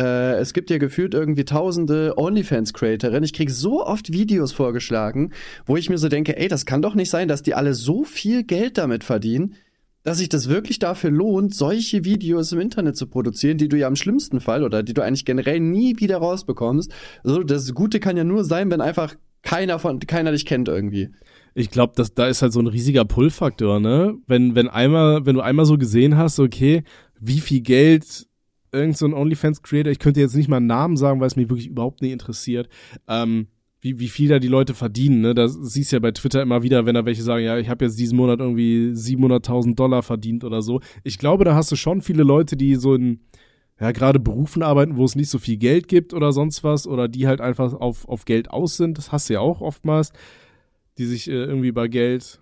OnlyFans-Creatorinnen. Ich krieg so oft Videos vorgeschlagen, wo ich mir so denke, ey, das kann doch nicht sein, dass die alle so viel Geld damit verdienen, dass sich das wirklich dafür lohnt, solche Videos im Internet zu produzieren, die du ja im schlimmsten Fall oder die du eigentlich generell nie wieder rausbekommst. Also das Gute kann ja nur sein, wenn einfach keiner dich kennt irgendwie. Ich glaube, da ist halt so ein riesiger Pull-Faktor, ne? Wenn du einmal so gesehen hast, okay, wie viel Geld irgend so ein OnlyFans-Creator, ich könnte jetzt nicht mal einen Namen sagen, weil es mich wirklich überhaupt nicht interessiert, wie viel da die Leute verdienen, ne? Das siehst du ja bei Twitter immer wieder, wenn da welche sagen, ja, ich habe jetzt diesen Monat irgendwie $700.000 verdient oder so. Ich glaube, da hast du schon viele Leute, die so in, ja, gerade Berufen arbeiten, wo es nicht so viel Geld gibt oder sonst was, oder die halt einfach auf Geld aus sind. Das hast du ja auch oftmals, die sich irgendwie bei Geld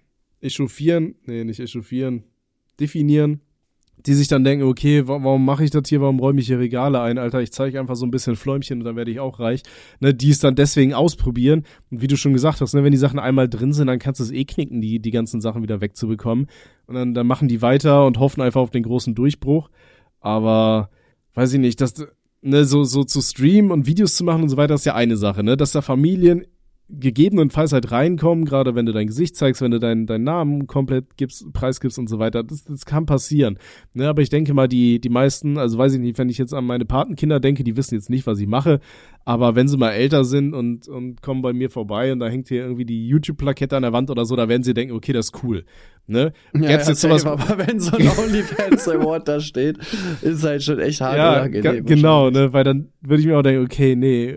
definieren. Die sich dann denken, okay, warum mache ich das hier, warum räume ich hier Regale ein, Alter, ich zeige einfach so ein bisschen Fläumchen und dann werde ich auch reich, ne, die es dann deswegen ausprobieren und wie du schon gesagt hast, ne, wenn die Sachen einmal drin sind, dann kannst du es knicken, die ganzen Sachen wieder wegzubekommen und dann machen die weiter und hoffen einfach auf den großen Durchbruch, aber weiß ich nicht, ne, so zu streamen und Videos zu machen und so weiter, ist ja eine Sache, ne, dass da Familien gegebenenfalls halt reinkommen, gerade wenn du dein Gesicht zeigst, wenn du deinen Namen komplett preisgibst und so weiter, das kann passieren. Ne, aber ich denke mal, die meisten, also weiß ich nicht, wenn ich jetzt an meine Patenkinder denke, die wissen jetzt nicht, was ich mache, aber wenn sie mal älter sind und kommen bei mir vorbei und da hängt hier irgendwie die YouTube-Plakette an der Wand oder so, da werden sie denken, okay, das ist cool. Ne? Ja, jetzt sowas, aber wenn so ein OnlyFans Award da steht, ist halt schon echt hart unangenehm. Genau, ne, weil dann würde ich mir auch denken, okay, nee,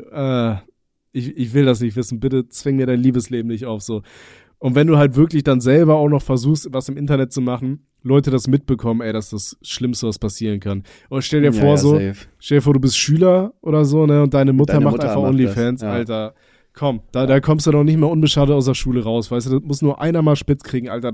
ich will das nicht wissen, bitte zwing mir dein Liebesleben nicht auf, so. Und wenn du halt wirklich dann selber auch noch versuchst, was im Internet zu machen, Leute das mitbekommen, ey, das ist das Schlimmste, was passieren kann. Und stell dir vor, du bist Schüler oder so, ne, und deine Mutter macht einfach OnlyFans, ja. Alter, komm, da kommst du doch nicht mehr unbeschadet aus der Schule raus, weißt du, das muss nur einer mal spitz kriegen, Alter,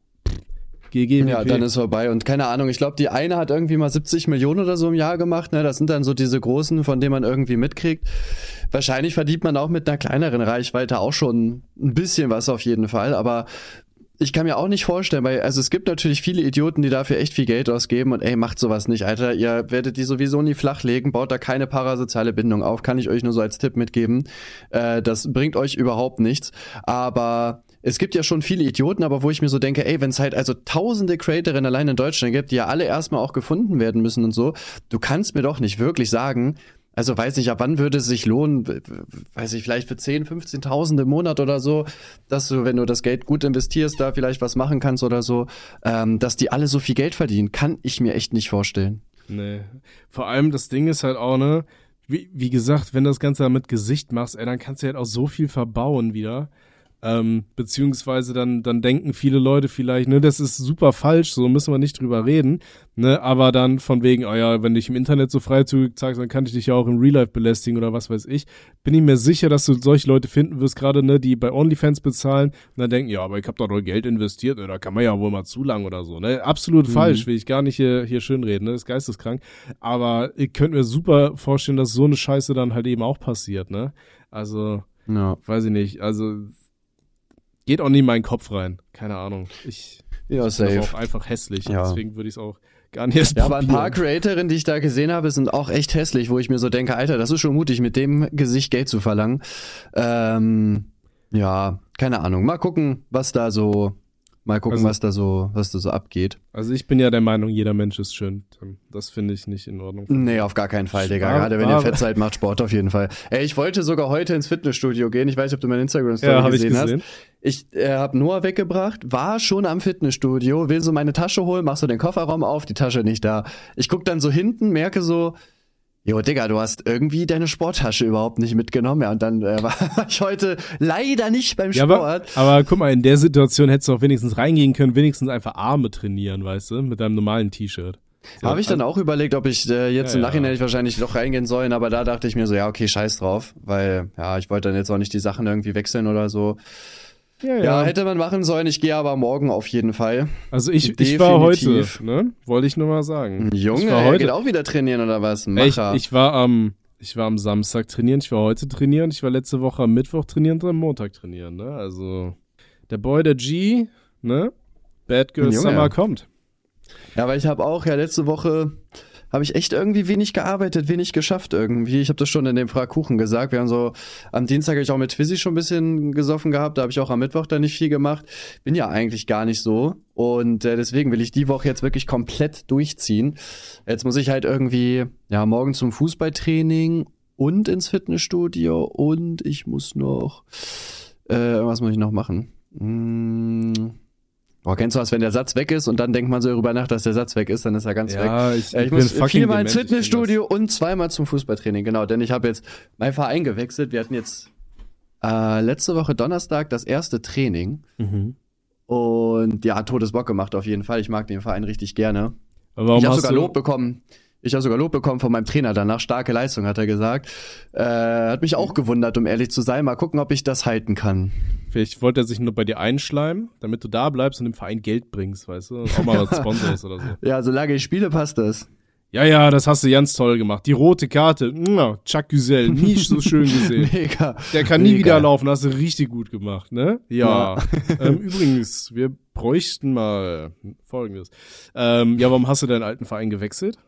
GG. Ja, dann ist vorbei. Und keine Ahnung, ich glaube, die eine hat irgendwie mal 70 Millionen oder so im Jahr gemacht. Ne? Das sind dann so diese großen, von denen man irgendwie mitkriegt. Wahrscheinlich verdient man auch mit einer kleineren Reichweite auch schon ein bisschen was auf jeden Fall. Aber ich kann mir auch nicht vorstellen, weil also es gibt natürlich viele Idioten, die dafür echt viel Geld ausgeben und ey, macht sowas nicht, Alter. Ihr werdet die sowieso nie flachlegen, baut da keine parasoziale Bindung auf. Kann ich euch nur so als Tipp mitgeben. Das bringt euch überhaupt nichts. Aber es gibt ja schon viele Idioten, aber wo ich mir so denke, ey, wenn es halt also tausende Creatorinnen allein in Deutschland gibt, die ja alle erstmal auch gefunden werden müssen und so, du kannst mir doch nicht wirklich sagen, also weiß nicht, ab wann würde es sich lohnen, weiß ich, vielleicht für 10.000, 15.000 im Monat oder so, dass du, wenn du das Geld gut investierst, da vielleicht was machen kannst oder so, dass die alle so viel Geld verdienen, kann ich mir echt nicht vorstellen. Nee, vor allem das Ding ist halt auch, ne, wie gesagt, wenn du das Ganze mit Gesicht machst, ey, dann kannst du halt auch so viel verbauen wieder. Beziehungsweise dann denken viele Leute vielleicht, ne, das ist super falsch, so müssen wir nicht drüber reden, ne, aber dann von wegen, oh ja, wenn du dich im Internet so freizügig zeigst, dann kann ich dich ja auch im Real Life belästigen oder was weiß ich, bin ich mir sicher, dass du solche Leute finden wirst, gerade, ne, die bei OnlyFans bezahlen und dann denken, ja, aber ich hab doch Geld investiert, ne, da kann man ja wohl mal zu lang oder so, ne, absolut falsch, will ich gar nicht hier schönreden, ne, das ist geisteskrank, aber ich könnte mir super vorstellen, dass so eine Scheiße dann halt eben auch passiert, ne, also, weiß ich nicht, also geht auch nie in meinen Kopf rein. Keine Ahnung. Ja, safe. Das ist auch einfach hässlich. Ja. Deswegen würde ich es auch gar nicht erst Ja, aber probieren. ein paar Creatorinnen, die ich da gesehen habe, sind auch echt hässlich, wo ich mir so denke, Alter, das ist schon mutig, mit dem Gesicht Geld zu verlangen. Ja, keine Ahnung. Mal gucken, was da so abgeht. Also ich bin ja der Meinung, jeder Mensch ist schön. Das finde ich nicht in Ordnung. Nee, auf gar keinen Fall, Digga. Gerade wenn ihr fett seid, macht Sport auf jeden Fall. Ey, ich wollte sogar heute ins Fitnessstudio gehen. Ich weiß nicht, ob du meine Instagram-Story gesehen hast. Ich habe Noah weggebracht, war schon am Fitnessstudio, will so meine Tasche holen, mach so den Kofferraum auf, die Tasche nicht da. Ich guck dann so hinten, merke so, jo, Digga, du hast irgendwie deine Sporttasche überhaupt nicht mitgenommen. Ja, und dann war ich heute leider nicht beim Sport. Aber guck mal, in der Situation hättest du auch wenigstens reingehen können, wenigstens einfach Arme trainieren, weißt du, mit deinem normalen T-Shirt. So, habe ich dann auch überlegt, ob ich jetzt im Nachhinein hätte ich wahrscheinlich doch reingehen sollen, aber da dachte ich mir so, ja, okay, scheiß drauf, weil, ja, ich wollte dann jetzt auch nicht die Sachen irgendwie wechseln oder so. Ja, hätte man machen sollen. Ich gehe aber morgen auf jeden Fall. Also ich war heute, ne? Wollte ich nur mal sagen. Junge, er geht auch wieder trainieren oder was? Macher. Ich war am Samstag trainieren, ich war heute trainieren, ich war letzte Woche am Mittwoch trainieren und am Montag trainieren, ne? Also der Boy, der G, ne? Bad Girl Summer kommt. Ja, weil ich habe auch, letzte Woche habe ich echt irgendwie wenig gearbeitet, wenig geschafft irgendwie. Ich habe das schon in dem Fragkuchen gesagt. Wir haben so, am Dienstag habe ich auch mit Twizzy schon ein bisschen gesoffen gehabt. Da habe ich auch am Mittwoch dann nicht viel gemacht. Bin ja eigentlich gar nicht so. Und deswegen will ich die Woche jetzt wirklich komplett durchziehen. Jetzt muss ich halt irgendwie, morgen zum Fußballtraining und ins Fitnessstudio. Und ich muss noch, was muss ich noch machen? Kennst du das, wenn der Satz weg ist und dann denkt man so darüber nach, dass der Satz weg ist, dann ist er ganz weg. Ich muss viermal ins Fitnessstudio und zweimal zum Fußballtraining, genau, denn ich habe jetzt meinen Verein gewechselt. Wir hatten jetzt letzte Woche Donnerstag das erste Training und ja, hat Todesbock gemacht auf jeden Fall. Ich mag den Verein richtig gerne. Ich habe sogar Lob bekommen. Von meinem Trainer danach. Starke Leistung, hat er gesagt. Hat mich auch gewundert, um ehrlich zu sein. Mal gucken, ob ich das halten kann. Vielleicht wollte er sich nur bei dir einschleimen, damit du da bleibst und dem Verein Geld bringst, weißt du? Und auch mal was Sponsors oder so. Ja, solange ich spiele, passt das. Ja, das hast du ganz toll gemacht. Die rote Karte, Chuck Güzel, nie so schön gesehen. Mega. Der kann nie wieder laufen, hast du richtig gut gemacht, ne? Ja. Übrigens, wir bräuchten mal Folgendes. Warum hast du deinen alten Verein gewechselt?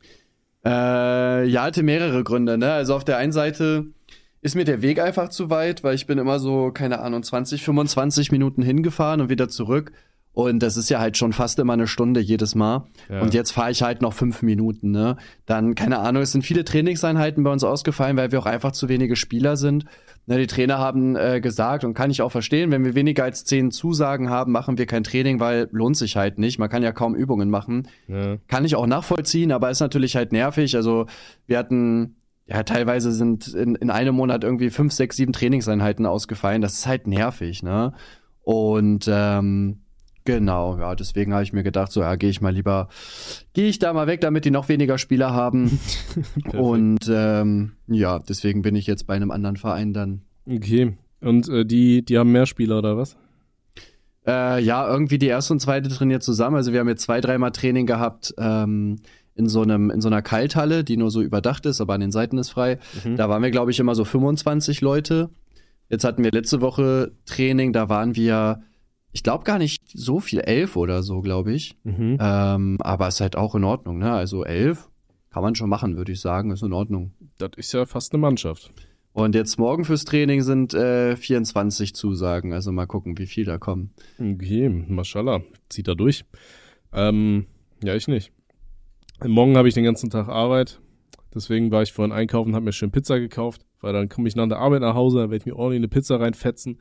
Hatte mehrere Gründe, ne? Also auf der einen Seite ist mir der Weg einfach zu weit, weil ich bin immer so, keine Ahnung, 20, 25 Minuten hingefahren und wieder zurück. Und das ist ja halt schon fast immer eine Stunde jedes Mal. Ja. Und jetzt fahre ich halt noch 5 Minuten, ne? Dann, keine Ahnung, es sind viele Trainingseinheiten bei uns ausgefallen, weil wir auch einfach zu wenige Spieler sind. Ne, die Trainer haben gesagt, und kann ich auch verstehen, wenn wir weniger als 10 Zusagen haben, machen wir kein Training, weil lohnt sich halt nicht. Man kann ja kaum Übungen machen. Ja. Kann ich auch nachvollziehen, aber ist natürlich halt nervig. Also wir hatten, teilweise sind in einem Monat irgendwie 5, 6, 7 Trainingseinheiten ausgefallen. Das ist halt nervig, ne? Und genau, ja, deswegen habe ich mir gedacht, so, gehe ich da mal weg, damit die noch weniger Spieler haben. Und deswegen bin ich jetzt bei einem anderen Verein dann. Okay, und die haben mehr Spieler oder was? Irgendwie die erste und zweite trainiert zusammen. Also wir haben jetzt 2-3 Mal Training gehabt in so einer Kalthalle, die nur so überdacht ist, aber an den Seiten ist frei. Da waren wir, glaube ich, immer so 25 Leute. Jetzt hatten wir letzte Woche Training, da waren wir, ich glaube gar nicht so viel, 11 oder so, glaube ich. Aber ist halt auch in Ordnung, ne? Also 11 kann man schon machen, würde ich sagen, ist in Ordnung. Das ist ja fast eine Mannschaft. Und jetzt morgen fürs Training sind 24 Zusagen, also mal gucken, wie viel da kommen. Okay, mashallah, zieht da durch. Ich nicht. Morgen habe ich den ganzen Tag Arbeit, deswegen war ich vorhin einkaufen, habe mir schön Pizza gekauft, weil dann komme ich nach der Arbeit nach Hause, dann werde ich mir ordentlich eine Pizza reinfetzen.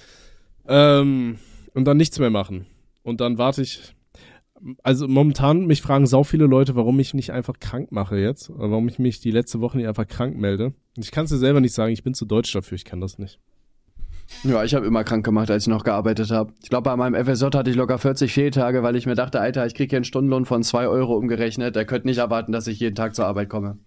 Und dann nichts mehr machen. Und dann warte ich. Also momentan, mich fragen sau viele Leute, warum ich nicht einfach krank mache jetzt. Oder warum ich mich die letzte Woche nicht einfach krank melde. Und ich kann es dir selber nicht sagen, ich bin zu deutsch dafür, ich kann das nicht. Ja, ich habe immer krank gemacht, als ich noch gearbeitet habe. Ich glaube, bei meinem FSJ hatte ich locker 40 Fehltage, weil ich mir dachte, Alter, ich kriege hier einen Stundenlohn von 2 Euro umgerechnet. Der könnte nicht erwarten, dass ich jeden Tag zur Arbeit komme.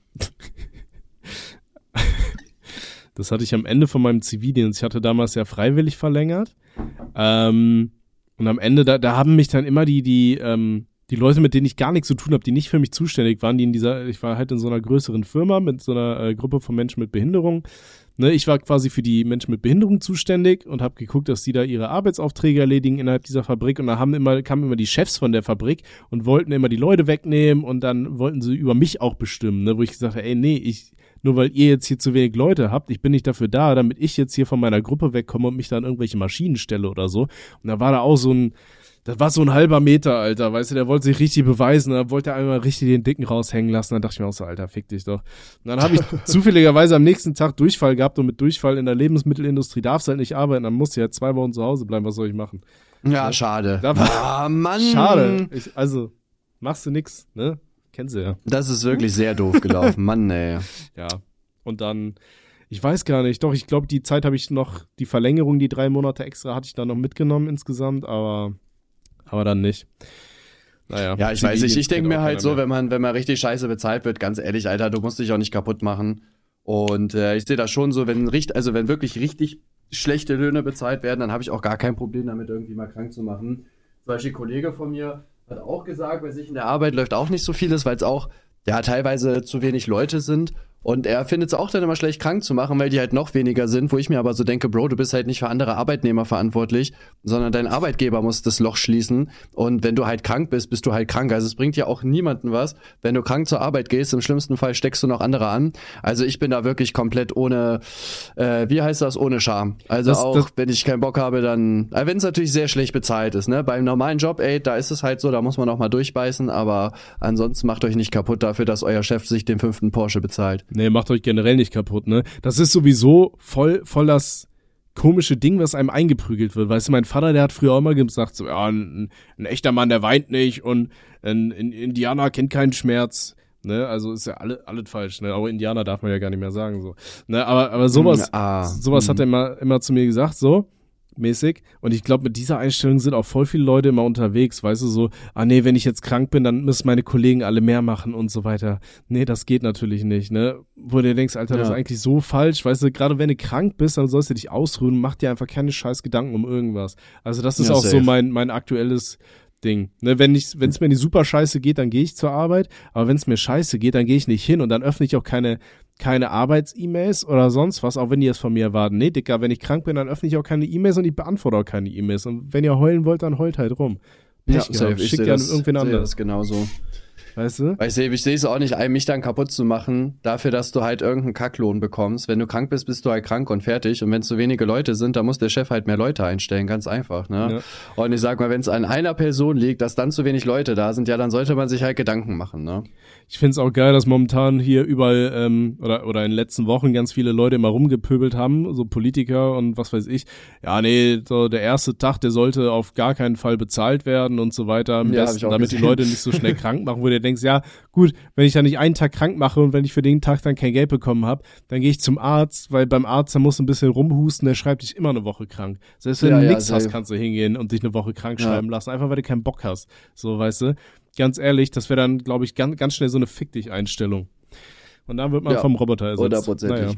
Das hatte ich am Ende von meinem Zivildienst. Ich hatte damals ja freiwillig verlängert. Und am Ende, da haben mich dann immer die Leute, mit denen ich gar nichts zu tun habe, die nicht für mich zuständig waren, ich war halt in so einer größeren Firma mit so einer Gruppe von Menschen mit Behinderung. Und Ne, ich war quasi für die Menschen mit Behinderung zuständig und habe geguckt, dass die da ihre Arbeitsaufträge erledigen innerhalb dieser Fabrik und da kamen immer die Chefs von der Fabrik und wollten immer die Leute wegnehmen und dann wollten sie über mich auch bestimmen, ne, wo ich gesagt habe, ey, nee, nur weil ihr jetzt hier zu wenig Leute habt, ich bin nicht dafür da, damit ich jetzt hier von meiner Gruppe wegkomme und mich da an irgendwelche Maschinen stelle oder so. Und da war da auch das war so ein halber Meter, Alter, weißt du, der wollte sich richtig beweisen, da wollte er einmal richtig den Dicken raushängen lassen, dann dachte ich mir auch so, Alter, fick dich doch. Und dann habe ich zufälligerweise am nächsten Tag Durchfall gehabt und mit Durchfall in der Lebensmittelindustrie darfst du halt nicht arbeiten, dann musst du ja 2 Wochen zu Hause bleiben, was soll ich machen? Ja, schade. Mann. Schade. Also, machst du nix, ne? Kennst du ja. Das ist wirklich sehr doof gelaufen, Mann, ey. Ja, und dann, ich weiß gar nicht, doch, ich glaube, die Zeit habe ich noch, die Verlängerung, die 3 Monate extra hatte ich da noch mitgenommen insgesamt, aber dann nicht. Naja. Ja, ich weiß nicht, ich denke mir halt so, wenn man richtig scheiße bezahlt wird, ganz ehrlich, Alter, du musst dich auch nicht kaputt machen. Und ich sehe das schon so, wenn wirklich richtig schlechte Löhne bezahlt werden, dann habe ich auch gar kein Problem damit, irgendwie mal krank zu machen. Zum Beispiel ein Kollege von mir hat auch gesagt, bei sich in der Arbeit läuft auch nicht so vieles, weil es auch teilweise zu wenig Leute sind. Und er findet es auch dann immer schlecht, krank zu machen, weil die halt noch weniger sind, wo ich mir aber so denke, Bro, du bist halt nicht für andere Arbeitnehmer verantwortlich, sondern dein Arbeitgeber muss das Loch schließen. Und wenn du halt krank bist, bist du halt krank. Also es bringt ja auch niemandem was, wenn du krank zur Arbeit gehst. Im schlimmsten Fall steckst du noch andere an. Also ich bin da wirklich komplett ohne, ohne Scham. Also wenn ich keinen Bock habe, dann, wenn es natürlich sehr schlecht bezahlt ist, ne? Beim normalen Job, da ist es halt so, da muss man auch mal durchbeißen, aber ansonsten macht euch nicht kaputt dafür, dass euer Chef sich den 5. Porsche bezahlt. Nee, macht euch generell nicht kaputt, ne? Das ist sowieso voll das komische Ding, was einem eingeprügelt wird. Weißt du, mein Vater, der hat früher auch immer gesagt, so, ja, ein echter Mann, der weint nicht und ein Indianer kennt keinen Schmerz. Ne, also ist ja alles falsch, ne? Auch Indianer darf man ja gar nicht mehr sagen, so. Ne, aber sowas hat er immer zu mir gesagt, so mäßig. Und ich glaube, mit dieser Einstellung sind auch voll viele Leute immer unterwegs, weißt du, so, nee, wenn ich jetzt krank bin, dann müssen meine Kollegen alle mehr machen und so weiter. Nee, das geht natürlich nicht, ne? Wo du denkst, Alter, das ist eigentlich so falsch, weißt du, gerade wenn du krank bist, dann sollst du dich ausruhen, mach dir einfach keine scheiß Gedanken um irgendwas. Also das ist auch safe. So mein aktuelles Ding. Ne, wenn es mir nicht super scheiße geht, dann gehe ich zur Arbeit, aber wenn es mir scheiße geht, dann gehe ich nicht hin und dann öffne ich auch keine Arbeits-E-Mails oder sonst was, auch wenn die das von mir erwarten. Nee, Dicker, wenn ich krank bin, dann öffne ich auch keine E-Mails und ich beantworte auch keine E-Mails. Und wenn ihr heulen wollt, dann heult halt rum. Schickt ja irgendwen anders. Das genauso. Weißt du? Weil ich sehe es auch nicht ein, mich dann kaputt zu machen, dafür, dass du halt irgendeinen Kacklohn bekommst. Wenn du krank bist, bist du halt krank und fertig. Und wenn es so wenige Leute sind, dann muss der Chef halt mehr Leute einstellen, ganz einfach, ne? Ja. Und ich sag mal, wenn es an einer Person liegt, dass dann zu wenig Leute da sind, ja, dann sollte man sich halt Gedanken machen, ne? Ich find's auch geil, dass momentan hier überall oder in den letzten Wochen ganz viele Leute immer rumgepöbelt haben, so Politiker und was weiß ich. Ja, nee, so der erste Tag, der sollte auf gar keinen Fall bezahlt werden und so weiter. Am besten, damit die Leute nicht so schnell krank machen, wo du denkst, ja, gut, wenn ich dann nicht einen Tag krank mache und wenn ich für den Tag dann kein Geld bekommen habe, dann gehe ich zum Arzt, weil beim Arzt, da musst du ein bisschen rumhusten, der schreibt dich immer eine Woche krank. Selbst wenn du nichts hast, kannst du hingehen und dich eine Woche krank schreiben lassen, einfach weil du keinen Bock hast. So, weißt du? Ganz ehrlich, das wäre dann, glaube ich, ganz schnell so eine Fick-dich-Einstellung. Und dann wird man vom Roboter ersetzt. 100%.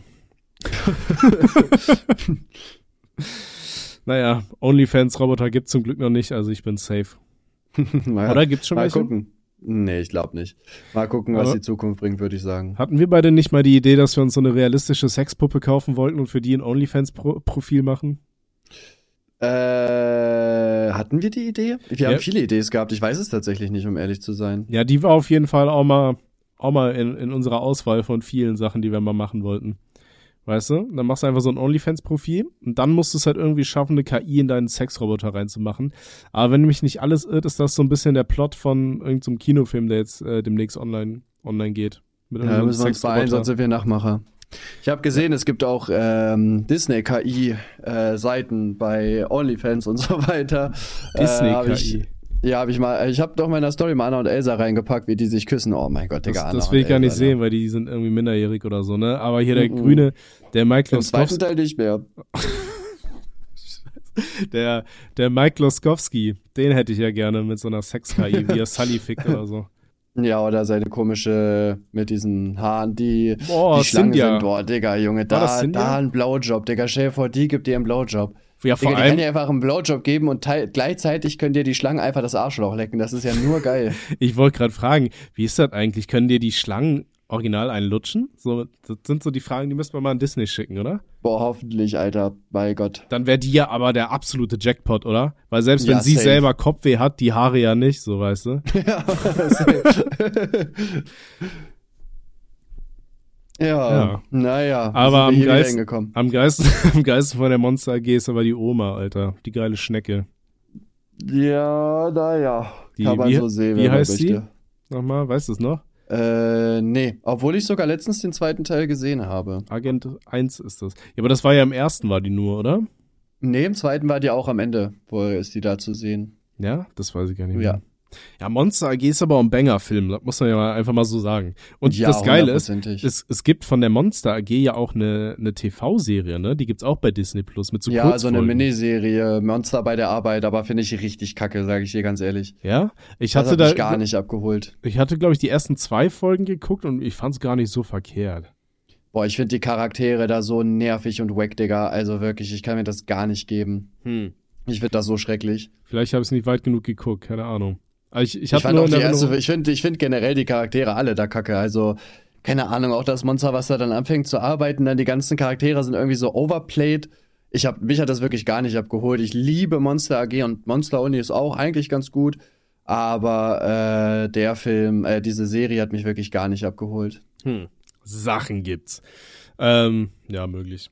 Naja, OnlyFans-Roboter gibt's zum Glück noch nicht, also ich bin safe. Oder gibt's schon welche? Mal gucken. Nee, ich glaube nicht. Mal gucken, was die Zukunft bringt, würde ich sagen. Hatten wir beide nicht mal die Idee, dass wir uns so eine realistische Sexpuppe kaufen wollten und für die ein OnlyFans-Profil machen? Hatten wir die Idee? Wir haben viele Ideen gehabt. Ich weiß es tatsächlich nicht, um ehrlich zu sein. Ja, die war auf jeden Fall auch mal in unserer Auswahl von vielen Sachen, die wir mal machen wollten. Weißt du? Dann machst du einfach so ein OnlyFans-Profil und dann musst du es halt irgendwie schaffen, eine KI in deinen Sexroboter reinzumachen. Aber wenn mich nicht alles irrt, ist das so ein bisschen der Plot von irgendeinem Kinofilm, der jetzt demnächst online geht. Mit müssen wir uns beeilen, sonst sind wir Nachmacher. Ich habe gesehen, es gibt auch Disney-KI-Seiten bei OnlyFans und so weiter. Disney-KI? Ich habe doch in meiner Story mal Anna und Elsa reingepackt, wie die sich küssen. Oh mein Gott, Digga, Anna das will ich gar nicht sehen, weil die sind irgendwie minderjährig oder so, ne? Aber hier der Grüne, der Mike Loskowski. Im zweiten Teil nicht mehr. Der Mike Loskowski, den hätte ich ja gerne mit so einer Sex-KI, wie er Sully fickt oder so. Ja, oder seine komische, mit diesen Haaren, die Schlangen sind. Boah, Digga, Junge, da ein Blowjob, Digga, stell dir vor, die gibt dir einen Blowjob. Ja, Digga, die kann dir einfach einen Blowjob geben und gleichzeitig können dir die Schlangen einfach das Arschloch lecken. Das ist ja nur geil. Ich wollte gerade fragen, wie ist das eigentlich? Können dir die Schlangen original einen lutschen? So, das sind so die Fragen, die müsste man mal an Disney schicken, oder? Boah, hoffentlich, Alter, bei Gott. Dann wäre die ja aber der absolute Jackpot, oder? Weil selbst wenn Ja, sie safe. selber Kopfweh hat, die Haare ja nicht, so, weißt du? Ja, safe. Ja, naja. Aber sind wir hier wieder am hingekommen. am Geist von der Monster AG ist aber die Oma, Alter. Die geile Schnecke. Ja, naja. Die- Kann man wie- so sehen, wie wenn man heißt sie? möchte. Nochmal, weißt du es noch? Nee. Obwohl ich sogar letztens den zweiten Teil gesehen habe. Agent 1 ist das. Ja, aber das war ja im ersten, war die nur, oder? Nee, im zweiten war die auch am Ende. Wo ist die da zu sehen? Ja, das weiß ich gar nicht Ja. mehr. Ja, Monster AG ist aber auch ein Banger-Film, das muss man ja mal einfach mal so sagen. Und Ja, das Geile ist, 100%. es gibt von der Monster AG ja auch eine TV-Serie, ne? Die gibt's auch bei Disney Plus mit so Ja, so eine Kurzfolgen. Miniserie, Monster bei der Arbeit, aber finde ich richtig kacke, sage ich dir ganz ehrlich. Ja, ich Das hatte hat da mich gar nicht abgeholt. Ich hatte, glaube ich, die ersten 2 Folgen geguckt und ich fand's gar nicht so verkehrt. Boah, ich finde die Charaktere da so nervig und wack, Digga. Also wirklich, ich kann mir das gar nicht geben. Ich finde das so schrecklich. Vielleicht habe ich es nicht weit genug geguckt, keine Ahnung. Aber ich Ich hab fand nur auch in die Erinnerung- erste, ich find generell die Charaktere alle da kacke. Also, keine Ahnung, auch das Monster, was da dann anfängt zu arbeiten, dann die ganzen Charaktere sind irgendwie so overplayed. Mich hat das wirklich gar nicht abgeholt. Ich liebe Monster AG und Monster Uni ist auch eigentlich ganz gut. Aber der Film, diese Serie hat mich wirklich gar nicht abgeholt. Sachen gibt's. Ja, möglich.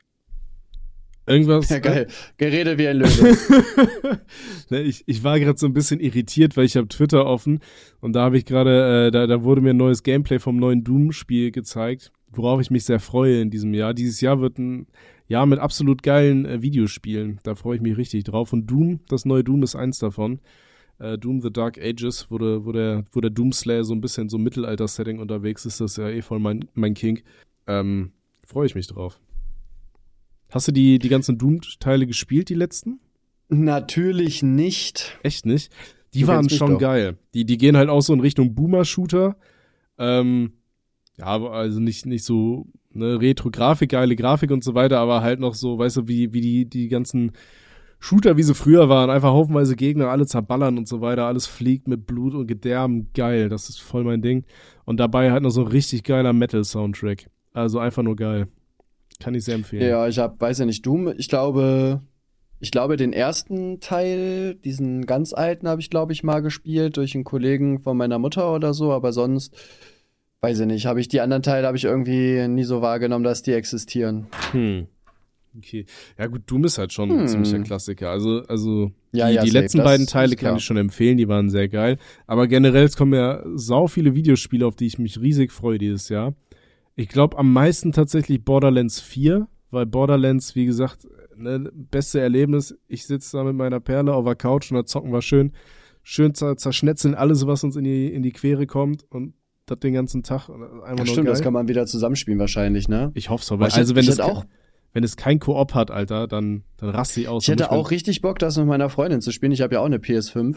Irgendwas. Ja, geil. Gerede wie ein Löwe. Ne, ich war gerade so ein bisschen irritiert, weil ich habe Twitter offen und da habe ich gerade, da wurde mir ein neues Gameplay vom neuen Doom-Spiel gezeigt, worauf ich mich sehr freue in diesem Jahr. Dieses Jahr wird ein Jahr mit absolut geilen Videospielen. Da freue ich mich richtig drauf. Und Doom, das neue Doom ist eins davon. Doom The Dark Ages, wo der Doomslayer so ein bisschen so Mittelalter-Setting unterwegs ist, das ist ja eh voll mein Kink. Freue ich mich drauf. Hast du die ganzen Doom-Teile gespielt, die letzten? Natürlich nicht. Echt nicht? Die Du waren kennst mich schon doch. geil. Die gehen halt auch so in Richtung Boomer-Shooter. Ja, aber also nicht so ne, Retro-Grafik, geile Grafik und so weiter, aber halt noch so, weißt du, wie die ganzen Shooter, wie sie früher waren, einfach haufenweise Gegner, alle zerballern und so weiter, alles fliegt mit Blut und Gedärm, geil, das ist voll mein Ding. Und dabei halt noch so ein richtig geiler Metal-Soundtrack. Also einfach nur geil. Kann ich sehr empfehlen. Ja, weiß ja nicht, Doom, ich glaube, den ersten Teil, diesen ganz alten, habe ich, glaube ich, mal gespielt durch einen Kollegen von meiner Mutter oder so, aber sonst, weiß ich nicht, die anderen Teile habe ich irgendwie nie so wahrgenommen, dass die existieren. Okay. Ja gut, Doom ist halt schon ein ziemlicher Klassiker. Also Ja, die safe, letzten das beiden ist Teile klar. kann ich schon empfehlen, die waren sehr geil. Aber generell, es kommen ja sau viele Videospiele, auf die ich mich riesig freue dieses Jahr. Ich glaube am meisten tatsächlich Borderlands 4, weil Borderlands, wie gesagt, ne, beste Erlebnis. Ich sitze da mit meiner Perle auf der Couch und da zocken wir schön zerschnetzeln alles, was uns in die Quere kommt und das den ganzen Tag. Einfach Ja, nur stimmt, geil. das kann man wieder zusammenspielen wahrscheinlich, ne? Ich hoffe es, Aber aber also ich wenn es kein Koop hat, Alter, dann raste ich aus. Ich hätte auch richtig Bock, das mit meiner Freundin zu spielen. Ich habe ja auch eine PS5.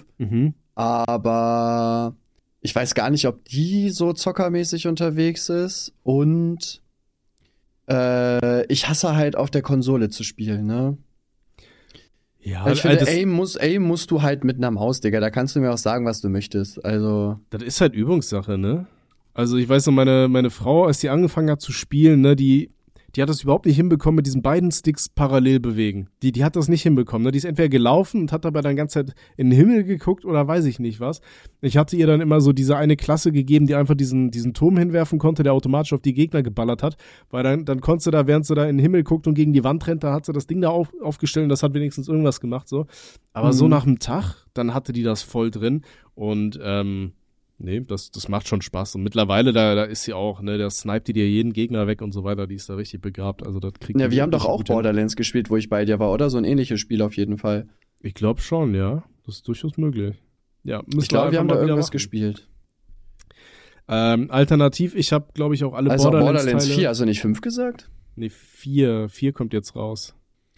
Aber ich weiß gar nicht, ob die so zockermäßig unterwegs ist. Und ich hasse halt auf der Konsole zu spielen, ne? Ja, Ich finde, das, Aim musst du halt mit einer Maus, Digga. Da kannst du mir auch sagen, was du möchtest. Also, das ist halt Übungssache, ne? Also ich weiß noch, meine Frau, als die angefangen hat zu spielen, ne, die hat das überhaupt nicht hinbekommen, mit diesen beiden Sticks parallel bewegen. Die hat das nicht hinbekommen, ne? Die ist entweder gelaufen und hat dabei dann die ganze Zeit in den Himmel geguckt oder weiß ich nicht was. Ich hatte ihr dann immer so diese eine Klasse gegeben, die einfach diesen Turm hinwerfen konnte, der automatisch auf die Gegner geballert hat, weil dann konntest du da, während sie da in den Himmel guckt und gegen die Wand rennt, da hat sie das Ding da aufgestellt und das hat wenigstens irgendwas gemacht, so. Aber so nach dem Tag, dann hatte die das voll drin und, nee, das macht schon Spaß. Und mittlerweile, da ist sie auch, ne, da sniped die dir jeden Gegner weg und so weiter, die ist da richtig begabt. Also das kriegt ja, die wir haben doch richtig auch gut hin. Borderlands gespielt, wo ich bei dir war, oder? So ein ähnliches Spiel auf jeden Fall. Ich glaube schon, ja. Das ist durchaus möglich. Ja, Ich glaube, wir haben da mal wieder irgendwas machen. gespielt. Alternativ, ich habe, glaube ich, auch alle Also Borderlands-Teile. 4, hast du nicht 5 gesagt? Nee, 4 kommt jetzt raus.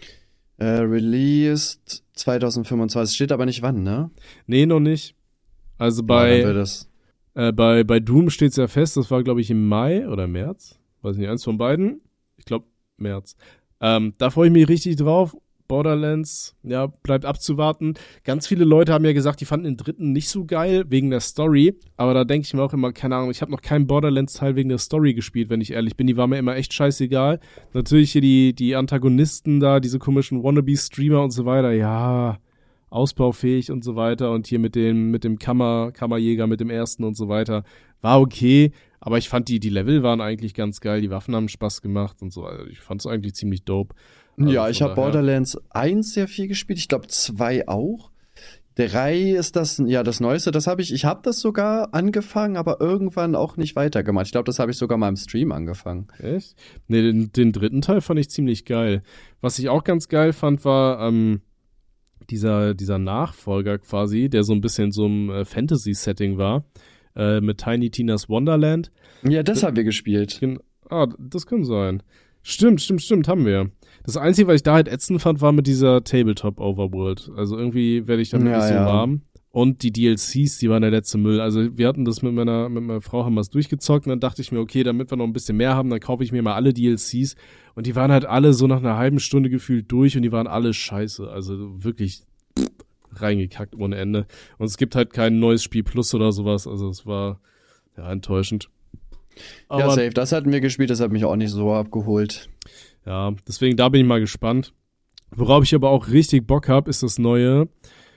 Released 2025, steht aber nicht wann, ne? Nee, noch nicht. Also Ja, dann wird bei, es. bei Doom steht's ja fest, das war, glaube ich, im Mai oder März. Weiß nicht, eins von beiden. Ich glaube, März. Da freue ich mich richtig drauf. Borderlands, ja, bleibt abzuwarten. Ganz viele Leute haben ja gesagt, die fanden den dritten nicht so geil, wegen der Story. Aber da denke ich mir auch immer, keine Ahnung, ich habe noch keinen Borderlands-Teil wegen der Story gespielt, wenn ich ehrlich bin. Die war mir immer echt scheißegal. Natürlich hier die Antagonisten da, diese komischen Wannabe-Streamer und so weiter, ja, ausbaufähig und so weiter. Und hier mit dem Kammerjäger, mit dem ersten und so weiter, war okay. Aber ich fand, die Level waren eigentlich ganz geil, die Waffen haben Spaß gemacht und so. Also ich fand es eigentlich ziemlich dope. Also ja, ich habe Borderlands 1 sehr viel gespielt, ich glaube 2 auch. 3 ist das Neueste, ich habe das sogar angefangen, aber irgendwann auch nicht weitergemacht. Ich glaube, das habe ich sogar mal im Stream angefangen. Echt? Nee, den dritten Teil fand ich ziemlich geil. Was ich auch ganz geil fand, war dieser Nachfolger quasi, der so ein bisschen so ein Fantasy-Setting war, mit Tiny Tina's Wonderland. Ja, das haben wir gespielt. Das kann sein. Stimmt, haben wir. Das Einzige, was ich da halt ätzend fand, war mit dieser Tabletop-Overworld. Also irgendwie werde ich damit nicht so warm. Und die DLCs, die waren der letzte Müll. Also wir hatten das mit meiner Frau, haben wir es durchgezockt und dann dachte ich mir, okay, damit wir noch ein bisschen mehr haben, dann kaufe ich mir mal alle DLCs. Und die waren halt alle so nach einer halben Stunde gefühlt durch und die waren alle scheiße. Also wirklich reingekackt ohne Ende. Und es gibt halt kein neues Spiel Plus oder sowas. Also es war ja enttäuschend. Aber, ja, safe, das hatten wir gespielt, das hat mich auch nicht so abgeholt. Ja, deswegen, da bin ich mal gespannt. Worauf ich aber auch richtig Bock habe, ist das neue,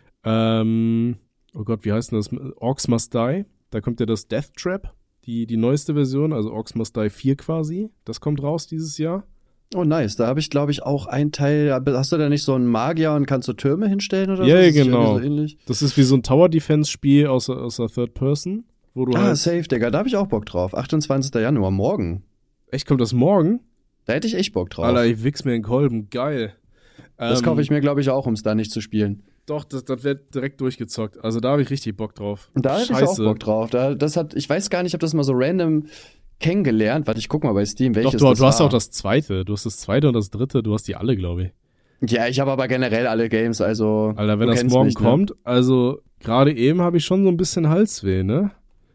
oh Gott, wie heißt denn das? Orcs Must Die. Da kommt ja das Death Trap, die neueste Version, also Orcs Must Die 4 quasi. Das kommt raus dieses Jahr. Oh nice, da habe ich glaube ich auch einen Teil, hast du da nicht so einen Magier und kannst du Türme hinstellen oder so? Ja, genau. So ähnlich? Das ist wie so ein Tower-Defense-Spiel aus der Third Person. Wo du safe, Digga, da habe ich auch Bock drauf. 28. Januar, morgen. Echt, kommt das morgen? Da hätte ich echt Bock drauf. Alter, ich wichs mir den Kolben, geil. Das kaufe ich mir, glaube ich, auch, um es da nicht zu spielen. Doch, das wird direkt durchgezockt. Also da habe ich richtig Bock drauf. Und da hätte ich auch Bock drauf. Ich weiß gar nicht, ich habe das mal so random kennengelernt. Warte, ich guck mal bei Steam, welches das war. Doch, du hast auch das zweite. Du hast das zweite und das dritte. Du hast die alle, glaube ich. Ja, ich habe aber generell alle Games, also. Alter, wenn das morgen mich, kommt, also gerade eben habe ich schon so ein bisschen Halsweh, ne?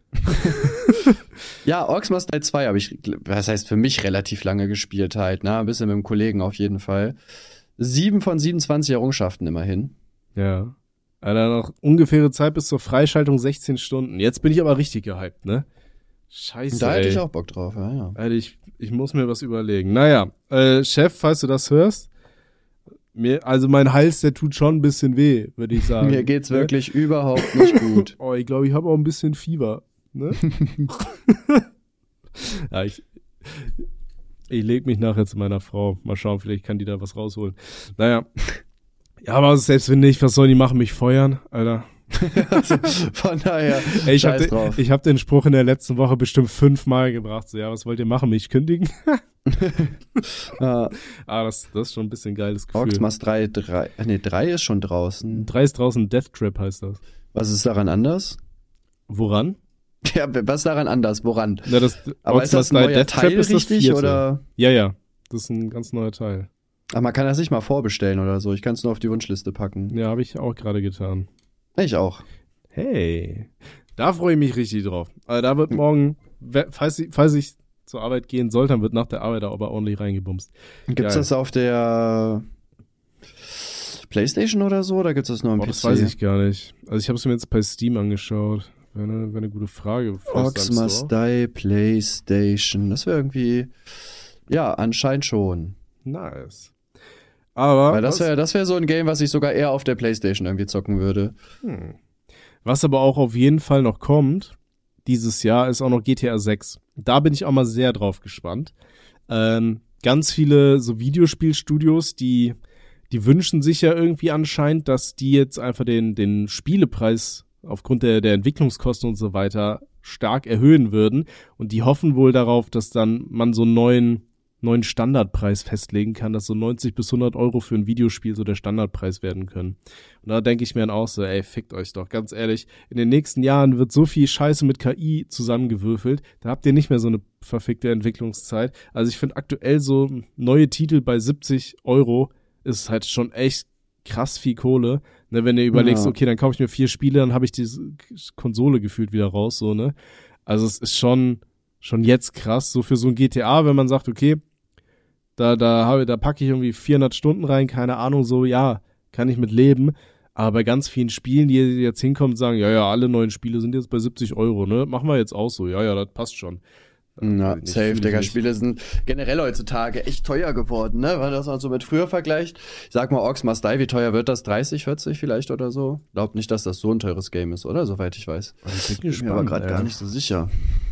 Ja, Orcs Must Die 2 habe ich, was heißt für mich, relativ lange gespielt halt, ne? Ein bisschen mit dem Kollegen auf jeden Fall. 7 von 27 Errungenschaften immerhin. Ja. Alter, noch ungefähre Zeit bis zur Freischaltung 16 Stunden. Jetzt bin ich aber richtig gehypt, ne? Scheiße, da hätte ich auch Bock drauf, ja. Alter, ich muss mir was überlegen. Naja, Chef, falls du das hörst, also mein Hals, der tut schon ein bisschen weh, würde ich sagen. Mir geht's wirklich überhaupt nicht gut. Oh, ich glaube, ich habe auch ein bisschen Fieber. Ne? Ja, ich leg mich nachher zu meiner Frau. Mal schauen, vielleicht kann die da was rausholen. Naja. Ja, aber selbst wenn nicht, was sollen die machen? Mich feuern? Alter. Also, von daher, ey, ich hab den Spruch in der letzten Woche bestimmt 5-mal gebracht. So, ja, was wollt ihr machen? Mich kündigen? Das ist schon ein bisschen geiles Gefühl. Orcs Must 3 ist schon draußen. 3 ist draußen, Death Trap heißt das. Was ist daran anders? Woran? Ja, was ist daran anders? Woran? Ja, aber ist das ein neuer Death Teil Trap richtig, oder? Ja, das ist ein ganz neuer Teil. Aber man kann das nicht mal vorbestellen oder so. Ich kann es nur auf die Wunschliste packen. Ja, habe ich auch gerade getan. Ich auch. Hey, da freue ich mich richtig drauf. Also da wird morgen, falls ich zur Arbeit gehen sollte, dann wird nach der Arbeit aber ordentlich reingebumst. Gibt's das auf der PlayStation oder so, oder gibt's das nur am PC? Das weiß ich gar nicht. Also ich habe es mir jetzt bei Steam angeschaut. Wäre eine gute Frage. Orcs Must Die PlayStation. Das wäre irgendwie, ja, anscheinend schon. Nice. Aber weil das wäre so ein Game, was ich sogar eher auf der PlayStation irgendwie zocken würde. Was aber auch auf jeden Fall noch kommt, dieses Jahr, ist auch noch GTA 6. Da bin ich auch mal sehr drauf gespannt. Ganz viele so Videospielstudios, die wünschen sich ja irgendwie anscheinend, dass die jetzt einfach den Spielepreis aufgrund der Entwicklungskosten und so weiter stark erhöhen würden. Und die hoffen wohl darauf, dass dann man so einen neuen Standardpreis festlegen kann, dass so 90 bis 100 Euro für ein Videospiel so der Standardpreis werden können. Und da denke ich mir dann auch so, ey, fickt euch doch, ganz ehrlich. In den nächsten Jahren wird so viel Scheiße mit KI zusammengewürfelt, da habt ihr nicht mehr so eine verfickte Entwicklungszeit. Also ich finde aktuell so neue Titel bei 70 Euro ist halt schon echt krass viel Kohle. Ne, wenn ihr überlegst, okay, dann kaufe ich mir 4 Spiele, dann habe ich diese Konsole gefühlt wieder raus, so, ne? Also es ist schon jetzt krass, so für so ein GTA, wenn man sagt, okay, Da packe ich irgendwie 400 Stunden rein, keine Ahnung, so, ja, kann ich mit leben. Aber bei ganz vielen Spielen, die jetzt hinkommen und sagen, ja, alle neuen Spiele sind jetzt bei 70 €, ne? Machen wir jetzt auch so. Ja, das passt schon. Ja, safe, Digga. Spiele sind generell heutzutage echt teuer geworden, ne? Wenn das man so mit früher vergleicht. Ich sag mal, Orcs Must Die, wie teuer wird das? 30, 40 vielleicht oder so? Glaub nicht, dass das so ein teures Game ist, oder? Soweit ich weiß. Ich bin mir aber gerade gar nicht so sicher.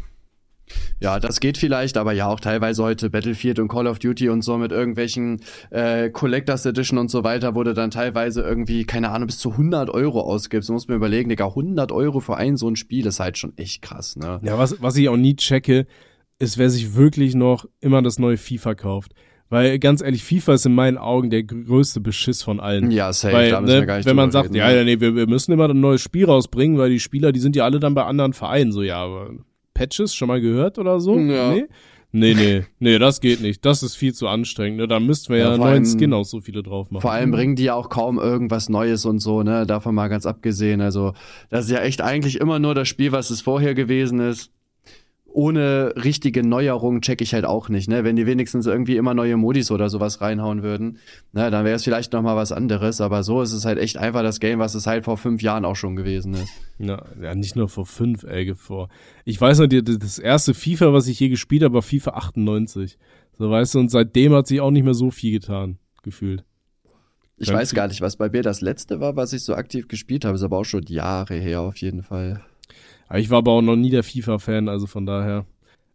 Ja, das geht vielleicht, aber ja, auch teilweise heute Battlefield und Call of Duty und so mit irgendwelchen Collectors Edition und so weiter, wo du dann teilweise irgendwie, keine Ahnung, bis zu 100 € ausgibst. Du musst mir überlegen, Digga, 100 € für so ein Spiel ist halt schon echt krass, ne? Ja, was ich auch nie checke, ist, wer sich wirklich noch immer das neue FIFA kauft. Weil, ganz ehrlich, FIFA ist in meinen Augen der größte Beschiss von allen. Ja, safe, weil, da müssen wir gar nicht wenn man drüber sagt, reden, wir müssen immer ein neues Spiel rausbringen, weil die Spieler, die sind ja alle dann bei anderen Vereinen. So, ja, aber Patches schon mal gehört oder so? Ja. Nee, das geht nicht. Das ist viel zu anstrengend. Ne? Da müssten wir ja einen neuen Skin auch so viele drauf machen. Vor allem bringen die ja auch kaum irgendwas Neues und so, ne? Davon mal ganz abgesehen. Also, das ist ja echt eigentlich immer nur das Spiel, was es vorher gewesen ist. Ohne richtige Neuerungen check ich halt auch nicht, ne? Wenn die wenigstens irgendwie immer neue Modis oder sowas reinhauen würden, ne, dann wäre es vielleicht noch mal was anderes, aber so ist es halt echt einfach das Game, was es halt vor 5 Jahren auch schon gewesen ist. Ja, nicht nur vor 5, ich weiß noch, das erste FIFA, was ich je gespielt habe, war FIFA 98. So, weißt du, und seitdem hat sich auch nicht mehr so viel getan, gefühlt. Ich weiß gar nicht, was bei mir das letzte war, was ich so aktiv gespielt habe, ist aber auch schon Jahre her auf jeden Fall. Ich war aber auch noch nie der FIFA-Fan, also von daher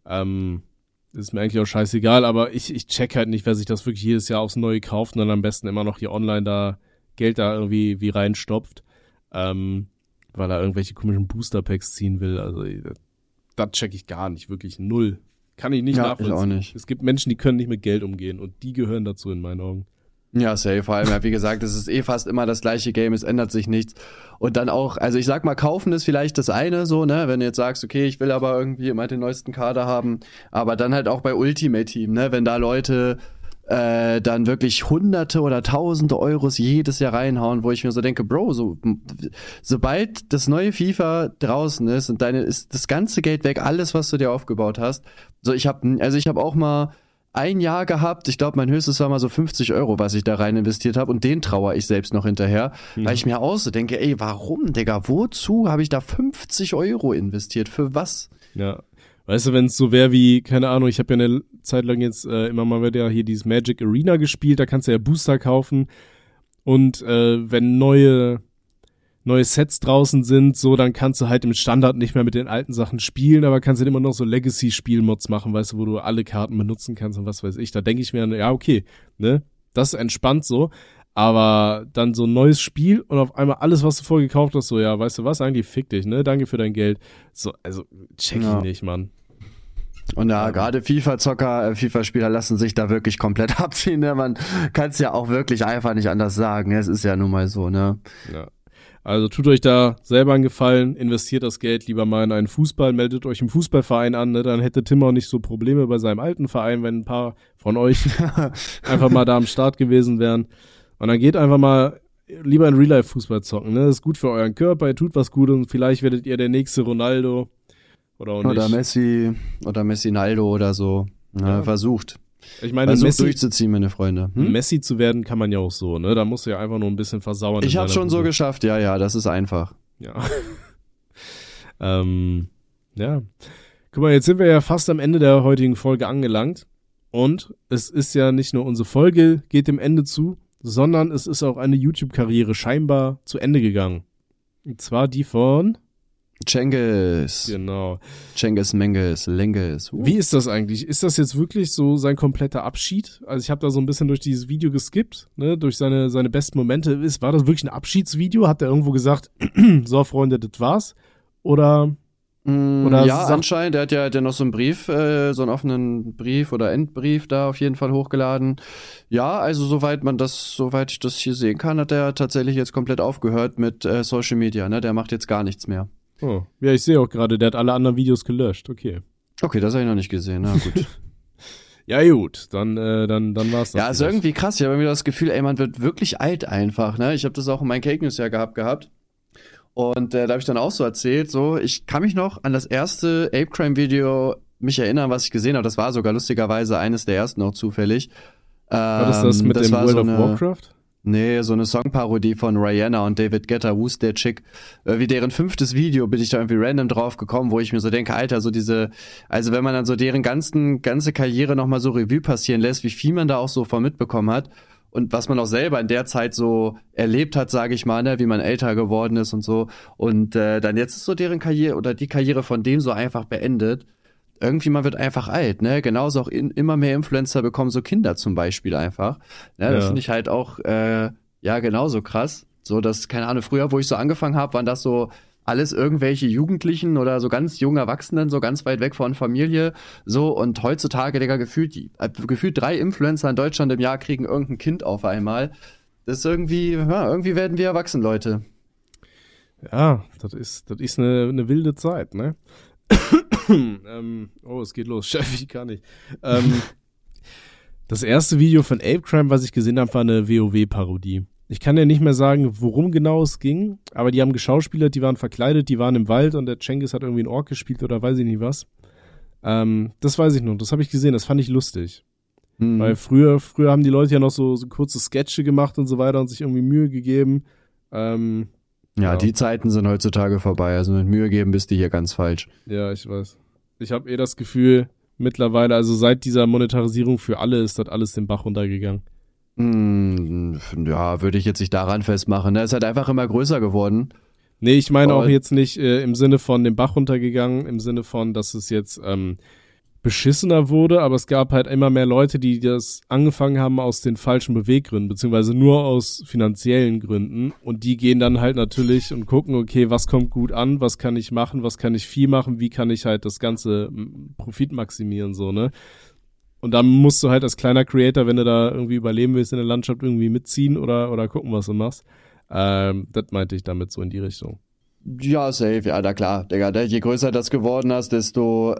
ist mir eigentlich auch scheißegal, aber ich check halt nicht, wer sich das wirklich jedes Jahr aufs Neue kauft und dann am besten immer noch hier online da Geld da irgendwie wie reinstopft, weil er irgendwelche komischen Booster-Packs ziehen will. Also das check ich gar nicht, wirklich null. Kann ich nicht nachvollziehen. Ich auch nicht. Es gibt Menschen, die können nicht mit Geld umgehen und die gehören dazu in meinen Augen. Ja, safe. Vor allem, ja, wie gesagt, es ist fast immer das gleiche Game, es ändert sich nichts. Und dann auch, also ich sag mal, kaufen ist vielleicht das eine so, ne, wenn du jetzt sagst, okay, ich will aber irgendwie immer den neuesten Kader haben, aber dann halt auch bei Ultimate Team, ne, wenn da Leute dann wirklich Hunderte oder Tausende Euros jedes Jahr reinhauen, wo ich mir so denke, Bro, sobald das neue FIFA draußen ist und ist das ganze Geld weg, alles, was du dir aufgebaut hast. So, ich habe auch mal ein Jahr gehabt, ich glaube, mein höchstes war mal so 50 €, was ich da rein investiert habe und den trauere ich selbst noch hinterher, weil ich mir auch so denke, ey, warum, Digga, wozu habe ich da 50 € investiert, für was? Ja, weißt du, wenn es so wäre wie, keine Ahnung, ich habe ja eine Zeit lang jetzt immer mal wieder hier dieses Magic Arena gespielt, da kannst du ja Booster kaufen und wenn neue Sets draußen sind, so, dann kannst du halt im Standard nicht mehr mit den alten Sachen spielen, aber kannst du immer noch so Legacy-Spielmods machen, weißt du, wo du alle Karten benutzen kannst und was weiß ich. Da denke ich mir, ja, okay, ne, das ist entspannt so, aber dann so ein neues Spiel und auf einmal alles, was du vorher gekauft hast, so, ja, weißt du was, eigentlich fick dich, ne, danke für dein Geld. So, also, check ich nicht, Mann. Und ja, gerade FIFA-Spieler lassen sich da wirklich komplett abziehen, ne, man kann es ja auch wirklich einfach nicht anders sagen, es ist ja nun mal so, ne. Ja. Also tut euch da selber einen Gefallen, investiert das Geld lieber mal in einen Fußball, meldet euch im Fußballverein an, ne? Dann hätte Tim auch nicht so Probleme bei seinem alten Verein, wenn ein paar von euch einfach mal da am Start gewesen wären. Und dann geht einfach mal lieber in Real-Life-Fußball zocken, ne? Das ist gut für euren Körper, ihr tut was Gutes und vielleicht werdet ihr der nächste Ronaldo oder auch nicht. Oder Messi Naldo oder so. Ja. Versucht. Ich meine, Messi durchzuziehen, meine Freunde. Messi zu werden kann man ja auch so, ne? Da musst du ja einfach nur ein bisschen versauern. Ich hab's schon so geschafft, ja, das ist einfach. Ja. Ja. Guck mal, jetzt sind wir ja fast am Ende der heutigen Folge angelangt. Und es ist ja nicht nur unsere Folge geht dem Ende zu, sondern es ist auch eine YouTube-Karriere scheinbar zu Ende gegangen. Und zwar die von Cengiz. Genau. Cengiz Menges. Wie ist das eigentlich? Ist das jetzt wirklich so sein kompletter Abschied? Also ich habe da so ein bisschen durch dieses Video geskippt, ne, durch seine besten Momente. War das wirklich ein Abschiedsvideo? Hat er irgendwo gesagt, so Freunde, das war's? Oder ja, anscheinend. Der hat ja noch so einen Brief, so einen offenen Brief oder Endbrief da auf jeden Fall hochgeladen. Ja, also soweit ich das hier sehen kann, hat er tatsächlich jetzt komplett aufgehört mit Social Media, ne? Der macht jetzt gar nichts mehr. Oh, ja, ich sehe auch gerade, der hat alle anderen Videos gelöscht, okay. Okay, das habe ich noch nicht gesehen, na gut. Ja gut, dann war's das. Ja, ist irgendwie krass, ich habe irgendwie das Gefühl, ey, man wird wirklich alt einfach, ne? Ich habe das auch in meinen Cake News ja gehabt. Und da habe ich dann auch so erzählt, so, ich kann mich noch an das erste Ape Crime Video mich erinnern, was ich gesehen habe. Das war sogar lustigerweise eines der ersten auch zufällig. War das mit dem World of Warcraft? Nee, so eine Songparodie von Rihanna und David Guetta, Who's That Chick. Wie deren 5. Video bin ich da irgendwie random drauf gekommen, wo ich mir so denke, Alter, so also wenn man dann so deren ganze Karriere nochmal so Revue passieren lässt, wie viel man da auch so von mitbekommen hat und was man auch selber in der Zeit so erlebt hat, sage ich mal, ne, wie man älter geworden ist und so. Und dann jetzt ist so deren Karriere oder die Karriere von dem so einfach beendet. Irgendwie, man wird einfach alt, ne? Genauso auch immer mehr Influencer bekommen so Kinder zum Beispiel einfach. Ne? Das finde ich halt auch, genauso krass. So, dass, keine Ahnung, früher, wo ich so angefangen habe, waren das so alles irgendwelche Jugendlichen oder so ganz junge Erwachsenen, so ganz weit weg von Familie. So, und heutzutage, Digga, gefühlt 3 Influencer in Deutschland im Jahr kriegen irgendein Kind auf einmal. Das ist irgendwie werden wir erwachsen, Leute. Ja, das ist eine wilde Zeit, ne? Es geht los. Chef, ich kann nicht. Das erste Video von Ape Crime, was ich gesehen habe, war eine WoW-Parodie. Ich kann ja nicht mehr sagen, worum genau es ging, aber die haben geschauspielert, die waren verkleidet, die waren im Wald und der Cengiz hat irgendwie einen Ork gespielt oder weiß ich nicht was. Das weiß ich noch, das habe ich gesehen, das fand ich lustig. Weil früher haben die Leute ja noch so kurze Sketche gemacht und so weiter und sich irgendwie Mühe gegeben. Ja, die Zeiten sind heutzutage vorbei. Also mit Mühe geben bist du hier ganz falsch. Ja, ich weiß. Ich habe das Gefühl, mittlerweile, also seit dieser Monetarisierung für alle, ist das alles den Bach runtergegangen. Ja, würde ich jetzt nicht daran festmachen. Es ist halt einfach immer größer geworden. Nee, ich meine auch jetzt nicht im Sinne von den Bach runtergegangen, im Sinne von, dass es jetzt beschissener wurde, aber es gab halt immer mehr Leute, die das angefangen haben aus den falschen Beweggründen, beziehungsweise nur aus finanziellen Gründen, und die gehen dann halt natürlich und gucken, okay, was kommt gut an, was kann ich machen, was kann ich viel machen, wie kann ich halt das ganze Profit maximieren, so, ne? Und dann musst du halt als kleiner Creator, wenn du da irgendwie überleben willst in der Landschaft, irgendwie mitziehen oder gucken, was du machst. Das meinte ich damit so in die Richtung. Ja, safe, ja, na klar, Digga, je größer das geworden hast, desto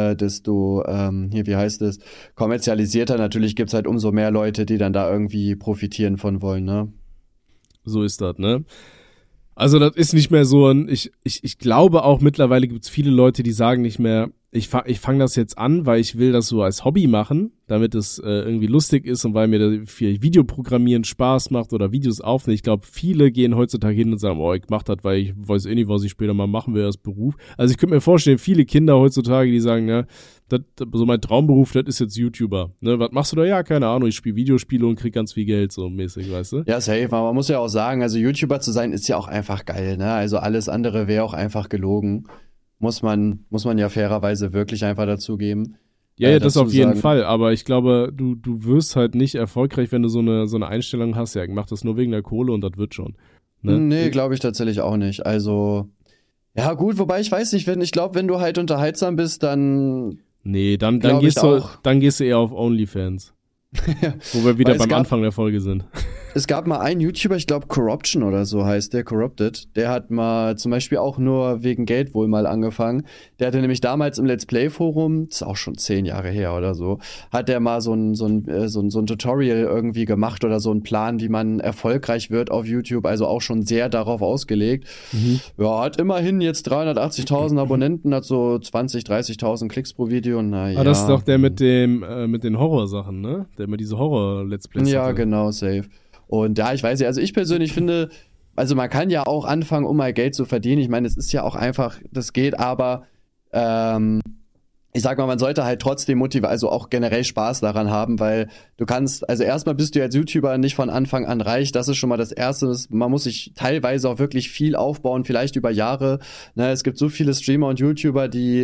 kommerzialisierter, natürlich gibt's halt umso mehr Leute, die dann da irgendwie profitieren von wollen, ne? So ist das, ne? Also das ist nicht mehr so ich glaube auch mittlerweile gibt's viele Leute, die sagen nicht mehr, ich fang das jetzt an, weil ich will das so als Hobby machen, damit es irgendwie lustig ist und weil mir das für Videoprogrammieren Spaß macht oder Videos aufnehmen. Ich glaube, viele gehen heutzutage hin und sagen, ich mach das, weil ich weiß eh nicht, was ich später mal machen will als Beruf. Also ich könnte mir vorstellen, viele Kinder heutzutage, die sagen, ja, so mein Traumberuf, das ist jetzt YouTuber. Ne, was machst du da? Ja, keine Ahnung, ich spiele Videospiele und krieg ganz viel Geld, so mäßig, weißt du? Ja, safe, aber man muss ja auch sagen, also YouTuber zu sein, ist ja auch einfach geil, ne? Also alles andere wäre auch einfach gelogen. Muss man ja fairerweise wirklich einfach dazugeben. Ja, das auf jeden Fall, aber ich glaube, du wirst halt nicht erfolgreich, wenn du so eine Einstellung hast, ja, ich mach das nur wegen der Kohle und das wird schon. Ne? Nee, glaube ich tatsächlich auch nicht. Also, ja gut, wobei ich weiß nicht, ich glaube, wenn du halt unterhaltsam bist, dann... Nee, dann gehst du eher auf OnlyFans. Wo wir wieder beim Anfang der Folge sind. Es gab mal einen YouTuber, ich glaube Corruption oder so heißt der, Corrupted, der hat mal zum Beispiel auch nur wegen Geld wohl mal angefangen. Der hatte nämlich damals im Let's Play Forum, das ist auch schon 10 Jahre her oder so, hat der mal so ein Tutorial irgendwie gemacht oder so einen Plan, wie man erfolgreich wird auf YouTube, also auch schon sehr darauf ausgelegt. Ja, hat immerhin jetzt 380.000 Abonnenten, hat so 30.000 Klicks pro Video. Ah, das ist doch der mit den Horrorsachen, ne? Der immer diese Horror-Let's Plays Ja, hatte. genau, safe. Und ja, ich weiß ja, also ich persönlich finde, also man kann ja auch anfangen, um mal Geld zu verdienen. Ich meine, es ist ja auch einfach, das geht, aber ich sag mal, man sollte halt trotzdem also auch generell Spaß daran haben, weil du kannst, also erstmal bist du als YouTuber nicht von Anfang an reich, das ist schon mal das Erste. Man muss sich teilweise auch wirklich viel aufbauen, vielleicht über Jahre. Ne, es gibt so viele Streamer und YouTuber, die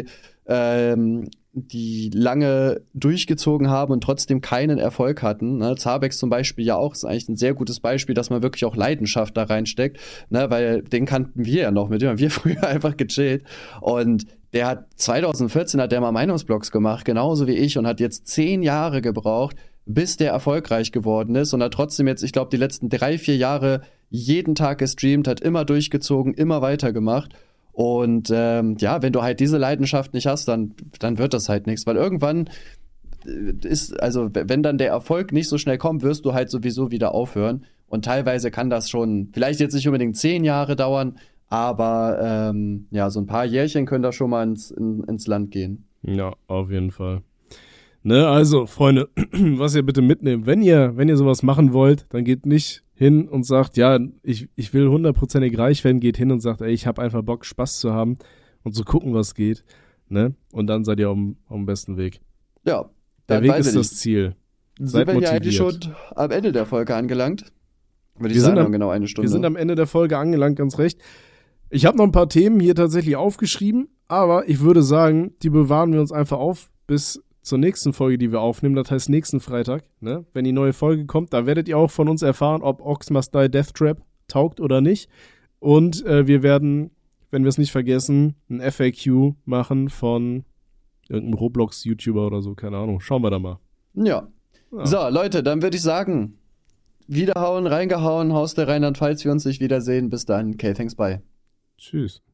lange durchgezogen haben und trotzdem keinen Erfolg hatten. Ne? Zabex zum Beispiel ja auch, ist eigentlich ein sehr gutes Beispiel, dass man wirklich auch Leidenschaft da reinsteckt, ne? Weil den kannten wir ja noch, mit dem haben wir früher einfach gechillt. Und der hat 2014 hat der mal Meinungsblogs gemacht, genauso wie ich, und hat jetzt 10 Jahre gebraucht, bis der erfolgreich geworden ist und hat trotzdem jetzt, ich glaube, die letzten 3-4 Jahre jeden Tag gestreamt, hat immer durchgezogen, immer weitergemacht. Und ja, wenn du halt diese Leidenschaft nicht hast, dann wird das halt nichts. Weil irgendwann also wenn dann der Erfolg nicht so schnell kommt, wirst du halt sowieso wieder aufhören. Und teilweise kann das schon, vielleicht jetzt nicht unbedingt 10 Jahre dauern, aber ja, so ein paar Jährchen können da schon mal ins Land gehen. Ja, auf jeden Fall. Ne, also, Freunde, was ihr bitte mitnehmt, wenn ihr sowas machen wollt, dann geht nicht hin und sagt, ja, ich will 100%ig reich werden, geht hin und sagt, ey, ich habe einfach Bock, Spaß zu haben und zu gucken, was geht, ne? Und dann seid ihr auf dem besten Weg. Ja. Der Weg ist das Ziel. Seid motiviert. Sind wir ja eigentlich schon am Ende der Folge angelangt? Würde ich sagen, genau eine Stunde. Wir sind am Ende der Folge angelangt, ganz recht. Ich habe noch ein paar Themen hier tatsächlich aufgeschrieben, aber ich würde sagen, die bewahren wir uns einfach auf bis zur nächsten Folge, die wir aufnehmen, das heißt nächsten Freitag, ne? Wenn die neue Folge kommt, da werdet ihr auch von uns erfahren, ob Ox Must Die Death Trap taugt oder nicht. Und wir werden, wenn wir es nicht vergessen, ein FAQ machen von irgendeinem Roblox-YouTuber oder so, keine Ahnung. Schauen wir da mal. Ja. So, Leute, dann würde ich sagen, wiederhauen, reingehauen, Haus der Rheinland-Pfalz, wir uns nicht wiedersehen. Bis dann. Okay, thanks, bye. Tschüss.